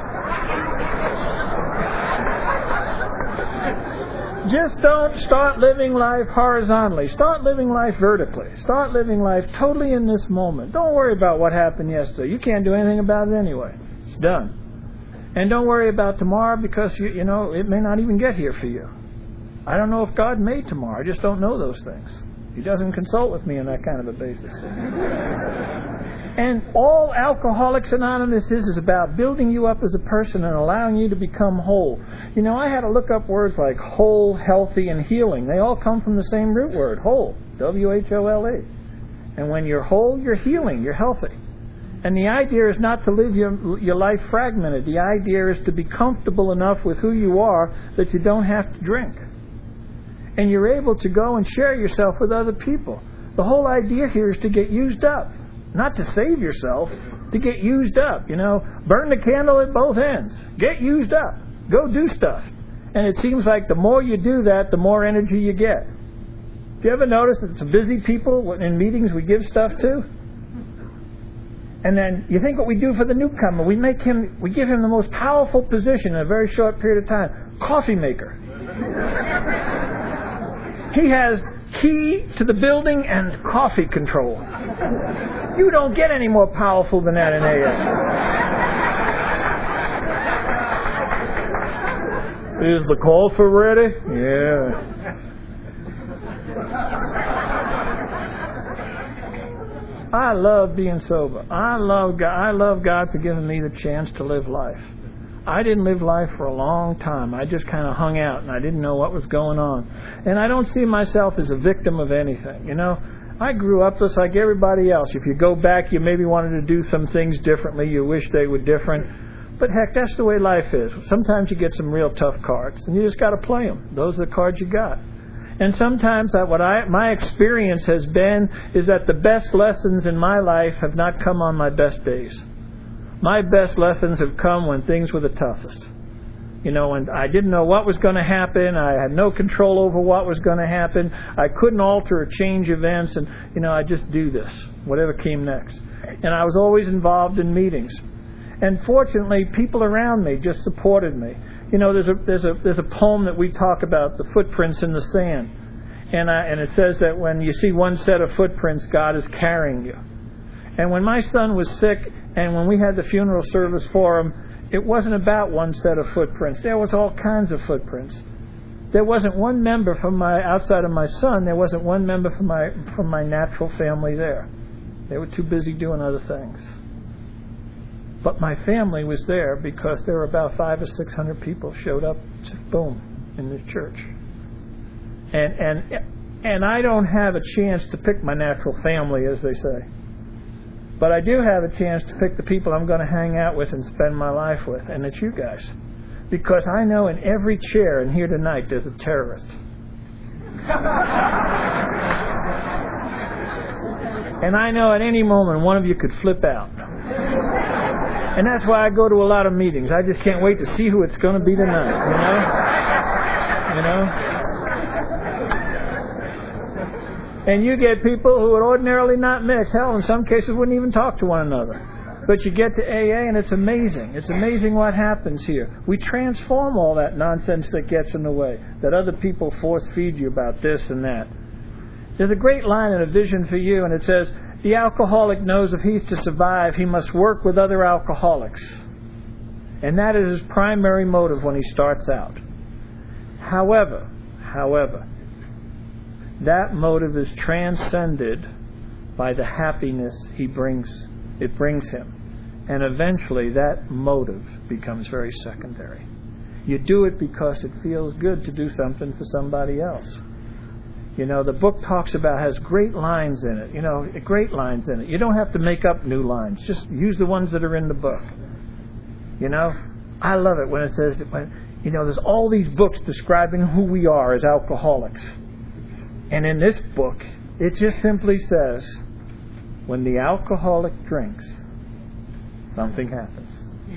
Speaker 2: Just don't start living life horizontally. Start living life vertically. Start living life totally in this moment. Don't worry about what happened yesterday. You can't do anything about it anyway. It's done. And don't worry about tomorrow because, you, you know, it may not even get here for you. I don't know if God made tomorrow. I just don't know those things. He doesn't consult with me on that kind of a basis. And all Alcoholics Anonymous is is about building you up as a person and allowing you to become whole. You know, I had to look up words like whole, healthy, and healing. They all come from the same root word, whole, W H O L E. And when you're whole, you're healing, you're healthy. And the idea is not to live your, your life fragmented. The idea is to be comfortable enough with who you are that you don't have to drink. And you're able to go and share yourself with other people. The whole idea here is to get used up. Not to save yourself, to get used up. You know, burn the candle at both ends. Get used up. Go do stuff. And it seems like the more you do that, the more energy you get. Do you ever notice that some busy people in meetings we give stuff to? And then you think what we do for the newcomer, we make him, we give him the most powerful position in a very short period of time. Coffee maker. He has key to the building and coffee control. You don't get any more powerful than that in A A. Is the coffee ready? Yeah. I love being sober. I love God. I love God for giving me the chance to live life. I didn't live life for a long time. I just kind of hung out and I didn't know what was going on. And I don't see myself as a victim of anything. You know, I grew up just like everybody else. If you go back, you maybe wanted to do some things differently. You wish they were different. But heck, that's the way life is. Sometimes you get some real tough cards and you just got to play them. Those are the cards you got. And sometimes that what I my experience has been is that the best lessons in my life have not come on my best days. My best lessons have come when things were the toughest. You know, and I didn't know what was going to happen. I had no control over what was going to happen. I couldn't alter or change events. And, you know, I just do this, whatever came next. And I was always involved in meetings. And fortunately, people around me just supported me. You know, there's a there's a there's a poem that we talk about, the footprints in the sand, and I, and it says that when you see one set of footprints, God is carrying you. And when my son was sick, and when we had the funeral service for him, it wasn't about one set of footprints. There was all kinds of footprints. There wasn't one member from my outside of my son. There wasn't one member from my from my natural family there. They were too busy doing other things. But my family was there because there were about five or six hundred people showed up, just boom, in this church. And and and I don't have a chance to pick my natural family, as they say. But I do have a chance to pick the people I'm going to hang out with and spend my life with, and it's you guys. Because I know in every chair in here tonight there's a terrorist. And I know at any moment one of you could flip out. And that's why I go to a lot of meetings. I just can't wait to see who it's going to be tonight, you know? You know? And you get people who would ordinarily not mix. Hell, in some cases wouldn't even talk to one another. But you get to A A and it's amazing. It's amazing what happens here. We transform all that nonsense that gets in the way, that other people force feed you about this and that. There's a great line in A Vision for You, and it says, the alcoholic knows if he's to survive, he must work with other alcoholics. And that is his primary motive when he starts out. However, however, that motive is transcended by the happiness he brings, it brings him. And eventually that motive becomes very secondary. You do it because it feels good to do something for somebody else. You know, the book talks about, has great lines in it. You know, great lines in it. You don't have to make up new lines. Just use the ones that are in the book. You know, I love it when it says, that when, you know, there's all these books describing who we are as alcoholics. And in this book, it just simply says, when the alcoholic drinks, something happens.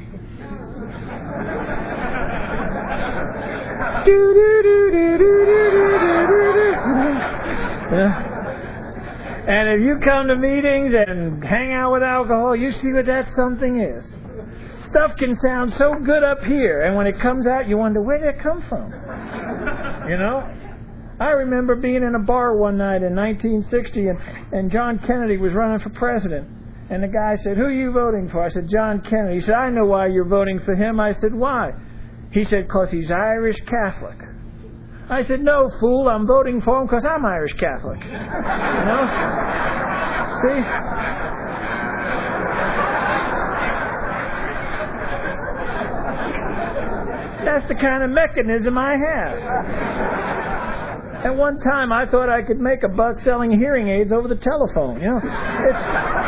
Speaker 2: do, do, do, do, do, do, do, do. Yeah. And if you come to meetings and hang out with alcohol, you see what that something is. Stuff can sound so good up here, and when it comes out, you wonder, where did it come from? You know? I remember being in a bar one night in nineteen sixty, and, and John Kennedy was running for president. And the guy said, who are you voting for? I said, John Kennedy. He said, I know why you're voting for him. I said, why? He said, because he's Irish Catholic. I said, no, fool, I'm voting for him because I'm Irish Catholic. You know? See? That's the kind of mechanism I have. At one time, I thought I could make a buck selling hearing aids over the telephone. You know, it's,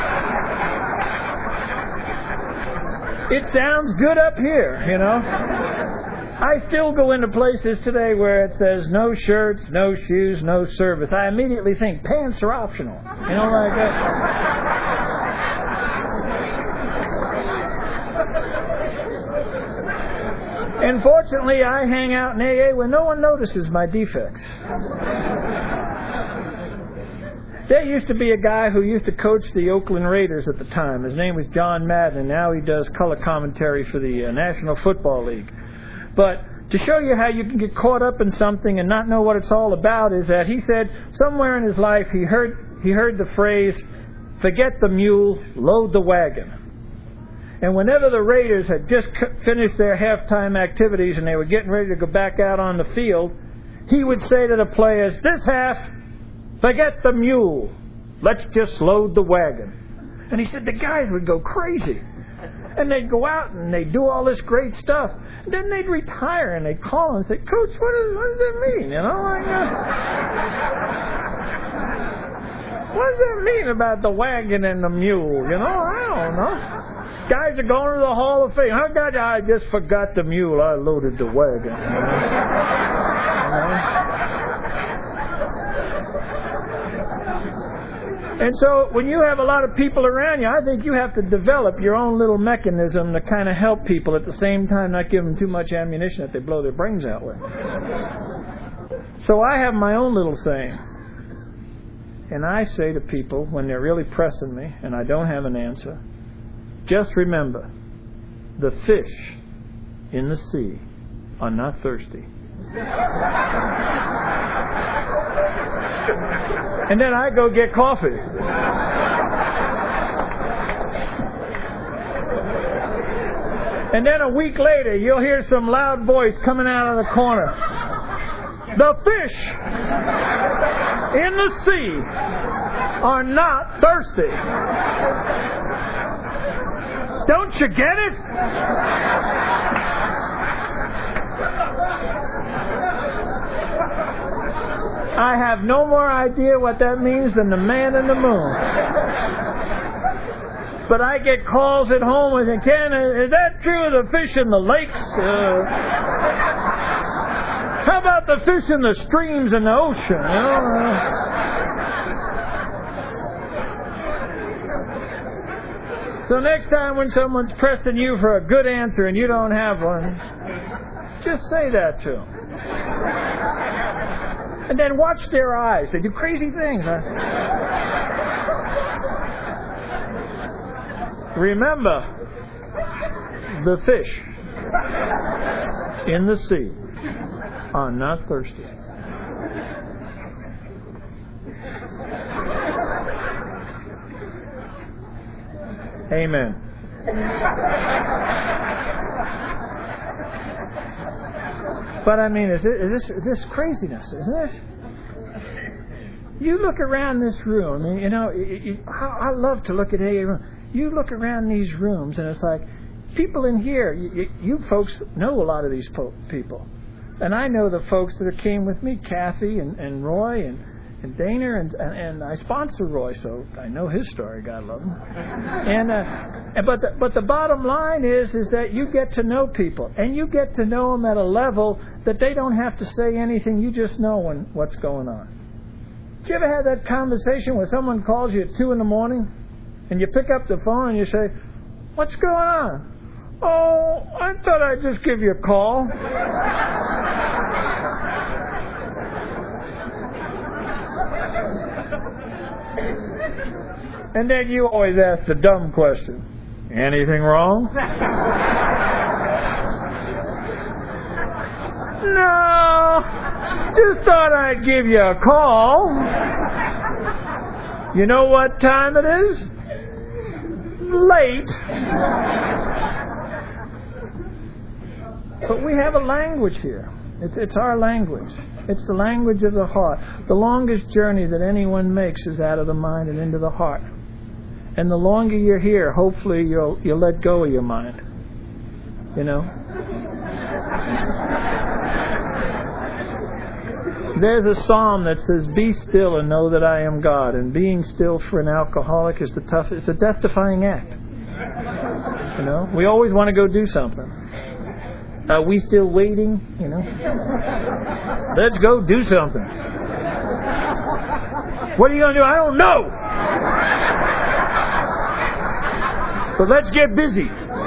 Speaker 2: it sounds good up here, you know. I still go into places today where it says no shirts, no shoes, no service. I immediately think pants are optional. You know, like that. And fortunately, I hang out in A A where no one notices my defects. There used to be a guy who used to coach the Oakland Raiders at the time. His name was John Madden, and now he does color commentary for the uh, National Football League. But to show you how you can get caught up in something and not know what it's all about is that he said somewhere in his life he heard he heard the phrase, forget the mule, load the wagon. And whenever the Raiders had just finished their halftime activities and they were getting ready to go back out on the field, he would say to the players, this half, forget the mule, let's just load the wagon. And he said the guys would go crazy. And they'd go out and they'd do all this great stuff. And then they'd retire and they'd call and say, Coach, what, is, what does that mean? You know, like, uh, what does that mean about the wagon and the mule? You know, I don't know. Guys are going to the Hall of Fame. How God, I just forgot the mule. I loaded the wagon. You know? You know? And so when you have a lot of people around you, I think you have to develop your own little mechanism to kind of help people at the same time not give them too much ammunition that they blow their brains out with. So I have my own little saying. And I say to people when they're really pressing me and I don't have an answer, just remember, the fish in the sea are not thirsty. And then I go get coffee. And then a week later, you'll hear some loud voice coming out of the corner. The fish in the sea are not thirsty. Don't you get it? I have no more idea what that means than the man in the moon. But I get calls at home and say, Ken, is that true of the fish in the lakes? Uh, how about the fish in the streams and the ocean? You know? uh, So next time when someone's pressing you for a good answer and you don't have one, just say that to them. And then watch their eyes. They do crazy things. Huh? Remember, the fish in the sea are not thirsty. Amen. But I mean, is, it, is this is this craziness? Isn't it? You look around this room. I mean, you know, you, you, I, I love to look at a room. You look around these rooms, and it's like people in here. You, you, you folks know a lot of these po- people, and I know the folks that came with me, Kathy and, and Roy and. And Dana, and, and and I sponsor Roy, so I know his story. God love him. And uh, and but the, but the bottom line is is that you get to know people, and you get to know them at a level that they don't have to say anything. You just know when what's going on. Did you ever have that conversation where someone calls you at two in the morning, and you pick up the phone and you say, "What's going on?" "Oh, I thought I'd just give you a call." And then you always ask the dumb question, anything wrong? No, just thought I'd give you a call. You know what time it is? Late. But we have a language here. It's, it's our language. It's the language of the heart. The longest journey that anyone makes is out of the mind and into the heart. And the longer you're here, hopefully you'll you'll let go of your mind. You know? There's a psalm that says, "Be still and know that I am God." And being still for an alcoholic is the toughest. It's a death-defying act. You know? We always want to go do something. Are we still waiting? You know? Let's go do something. What are you going to do? I don't know. But let's get busy.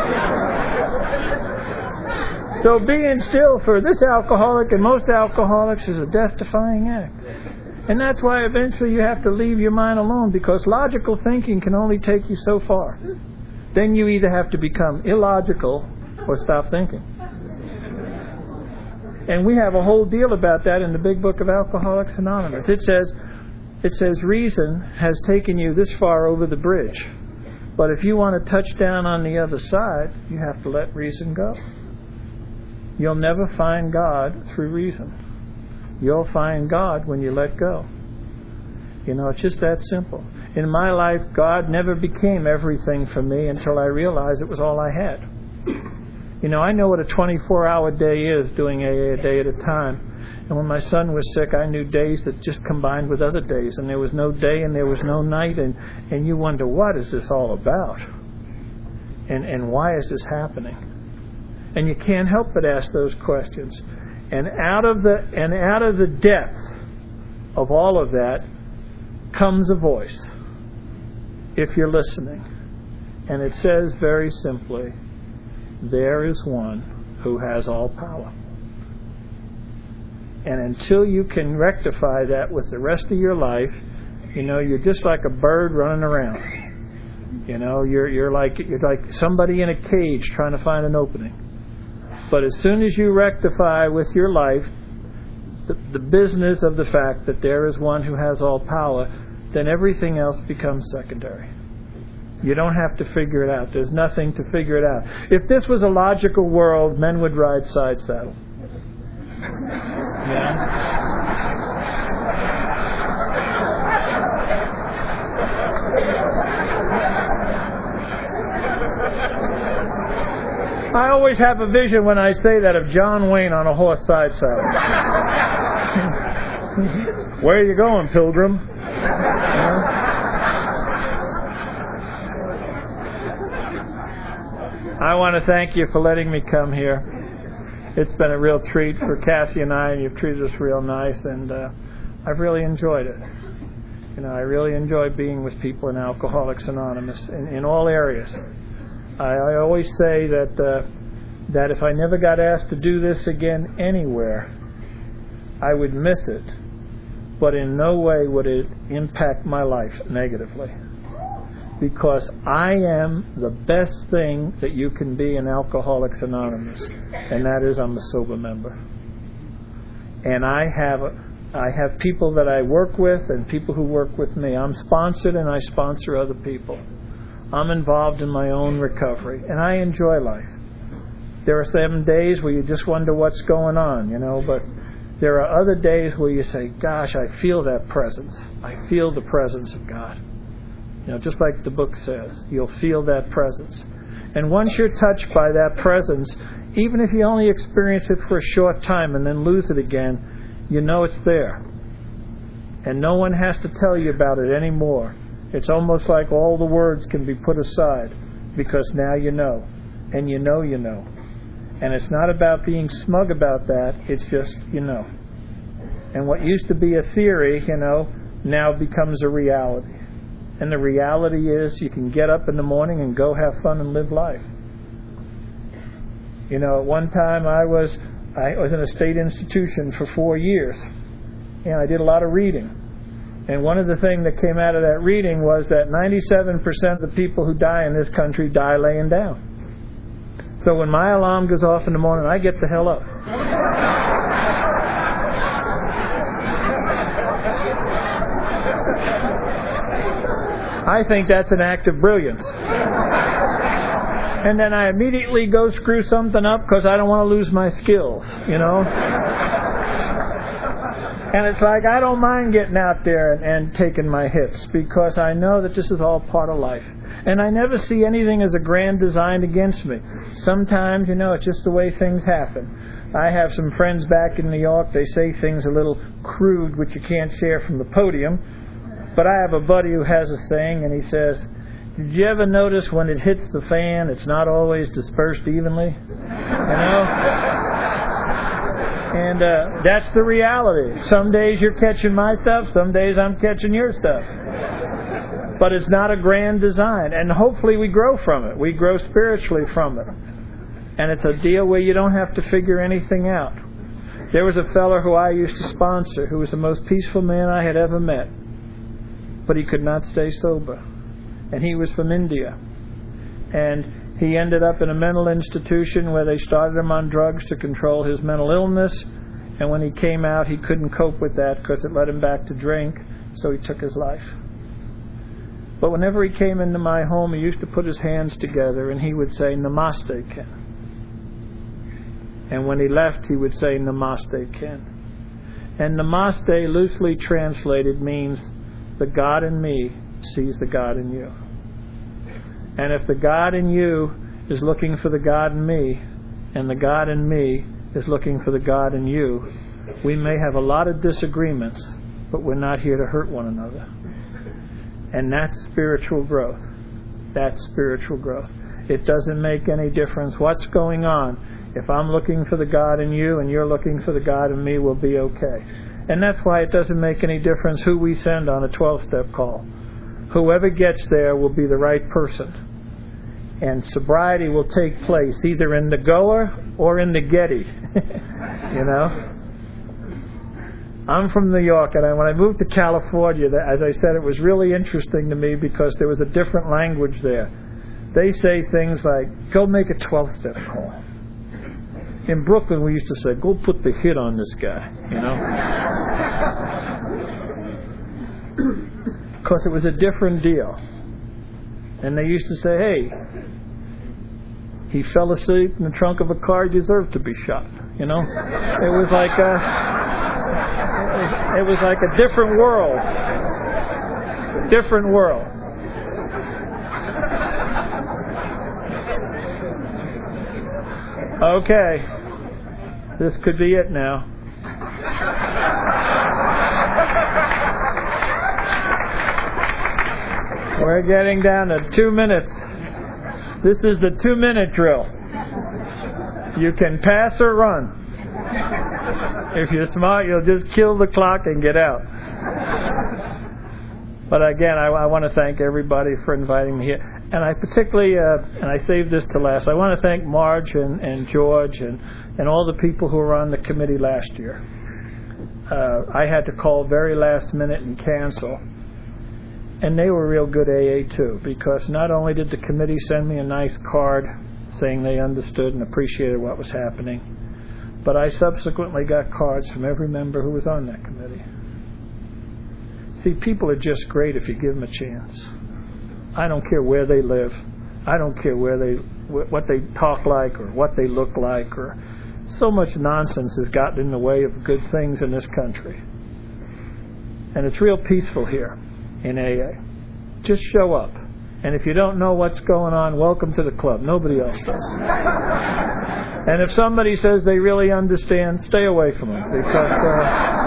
Speaker 2: So being still for this alcoholic and most alcoholics is a death-defying act. And that's why eventually you have to leave your mind alone, because logical thinking can only take you so far. Then you either have to become illogical or stop thinking. And we have a whole deal about that in the big book of Alcoholics Anonymous. It says, it says reason has taken you this far over the bridge. But if you want to touch down on the other side, you have to let reason go. You'll never find God through reason. You'll find God when you let go. You know, it's just that simple. In my life, God never became everything for me until I realized it was all I had. You know, I know what a twenty-four hour day is, doing A A a day at a time. And when my son was sick, I knew days that just combined with other days. And there was no day and there was no night. And, and you wonder, what is this all about? And, and why is this happening? And you can't help but ask those questions. And out of the and out of the depth of all of that comes a voice, if you're listening. And it says very simply, there is one who has all power. And until you can rectify that with the rest of your life, you know, you're just like a bird running around. You know, you're you're like you're like somebody in a cage trying to find an opening. But as soon as you rectify with your life the, the business of the fact that there is one who has all power, then everything else becomes secondary. You don't have to figure it out. There's nothing to figure it out. If this was a logical world, men would ride side saddle. Yeah? I always have a vision when I say that of John Wayne on a horse side saddle. Where are you going, pilgrim? Yeah? I want to thank you for letting me come here. It's been a real treat for Cassie and I, and you've treated us real nice, and uh, I've really enjoyed it. You know, I really enjoy being with people in Alcoholics Anonymous in, in all areas. I, I always say that uh, that if I never got asked to do this again anywhere, I would miss it, but in no way would it impact my life negatively. Because I am the best thing that you can be in Alcoholics Anonymous, and that is I'm a sober member. And I have I have people that I work with and people who work with me. I'm sponsored and I sponsor other people. I'm involved in my own recovery, and I enjoy life. There are some days where you just wonder what's going on, you know, but there are other days where you say, gosh, I feel that presence. I feel the presence of God. You know, just like the book says, you'll feel that presence. And once you're touched by that presence, even if you only experience it for a short time and then lose it again, you know it's there. And no one has to tell you about it anymore. It's almost like all the words can be put aside because now you know. And you know you know. And it's not about being smug about that. It's just you know. And what used to be a theory, you know, now becomes a reality. And the reality is you can get up in the morning and go have fun and live life. You know, at one time I was I was in a state institution for four years. And I did a lot of reading. And one of the things that came out of that reading was that ninety-seven percent of the people who die in this country die laying down. So when my alarm goes off in the morning, I get the hell up. I think that's an act of brilliance. And then I immediately go screw something up because I don't want to lose my skills, you know. And it's like I don't mind getting out there and, and taking my hits because I know that this is all part of life. And I never see anything as a grand design against me. Sometimes, you know, it's just the way things happen. I have some friends back in New York. They say things a little crude, which you can't share from the podium. But I have a buddy who has a saying, and he says, did you ever notice when it hits the fan, it's not always dispersed evenly? You know? And uh, that's the reality. Some days you're catching my stuff, some days I'm catching your stuff. But it's not a grand design. And hopefully we grow from it. We grow spiritually from it. And it's a deal where you don't have to figure anything out. There was a fellow who I used to sponsor who was the most peaceful man I had ever met. But he could not stay sober. And he was from India. And he ended up in a mental institution where they started him on drugs to control his mental illness. And when he came out, he couldn't cope with that because it led him back to drink. So he took his life. But whenever he came into my home, he used to put his hands together and he would say, Namaste, Ken. And when he left, he would say, Namaste, Ken. And Namaste, loosely translated, means the God in me sees the God in you. And if the God in you is looking for the God in me, and the God in me is looking for the God in you, we may have a lot of disagreements, but we're not here to hurt one another. And that's spiritual growth. That's spiritual growth. It doesn't make any difference what's going on. If I'm looking for the God in you and you're looking for the God in me, we'll be okay. And that's why it doesn't make any difference who we send on a twelve-step call. Whoever gets there will be the right person. And sobriety will take place either in the goer or in the Getty. You know? I'm from New York, and I, when I moved to California, as I said, it was really interesting to me because there was a different language there. They say things like, go make a twelve-step call. In Brooklyn, we used to say, go put the hit on this guy, you know? Because it was a different deal. And they used to say, hey, he fell asleep in the trunk of a car, he deserved to be shot. You know? It was like a, it was, it was like a different world. Different world. Okay. This could be it now. We're getting down to two minutes. This is the two-minute drill. You can pass or run. If you're smart, you'll just kill the clock and get out. But again, I, I want to thank everybody for inviting me here. And I particularly, uh, and I saved this to last, I want to thank Marge and, and George and, and all the people who were on the committee last year. Uh, I had to call very last minute and cancel. And they were real good A A too, because not only did the committee send me a nice card saying they understood and appreciated what was happening, but I subsequently got cards from every member who was on that committee. See, people are just great if you give them a chance. I don't care where they live. I don't care where they, what they talk like or what they look like. Or so much nonsense has gotten in the way of good things in this country. And it's real peaceful here in A A. Just show up. And if you don't know what's going on, welcome to the club. Nobody else does. And if somebody says they really understand, stay away from them. Because... Uh,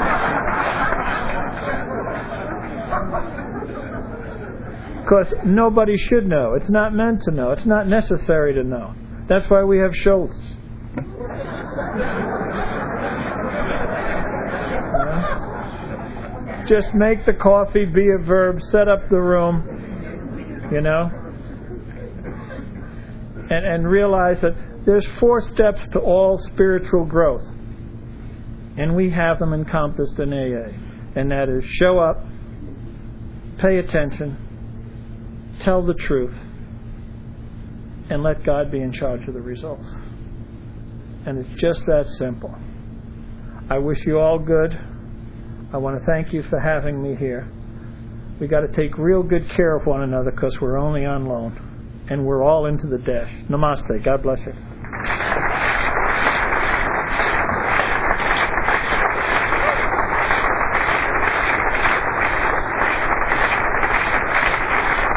Speaker 2: Because nobody should know. It's not meant to know. It's not necessary to know. That's why we have shows. Yeah. Just make the coffee be a verb. Set up the room. You know? And, and realize that there's four steps to all spiritual growth. And we have them encompassed in A A. And that is show up, pay attention, tell the truth, and let God be in charge of the results. And it's just that simple. I wish you all good. I want to thank you for having me here. We got to take real good care of one another because we're only on loan. And we're all into the dash. Namaste. God bless you.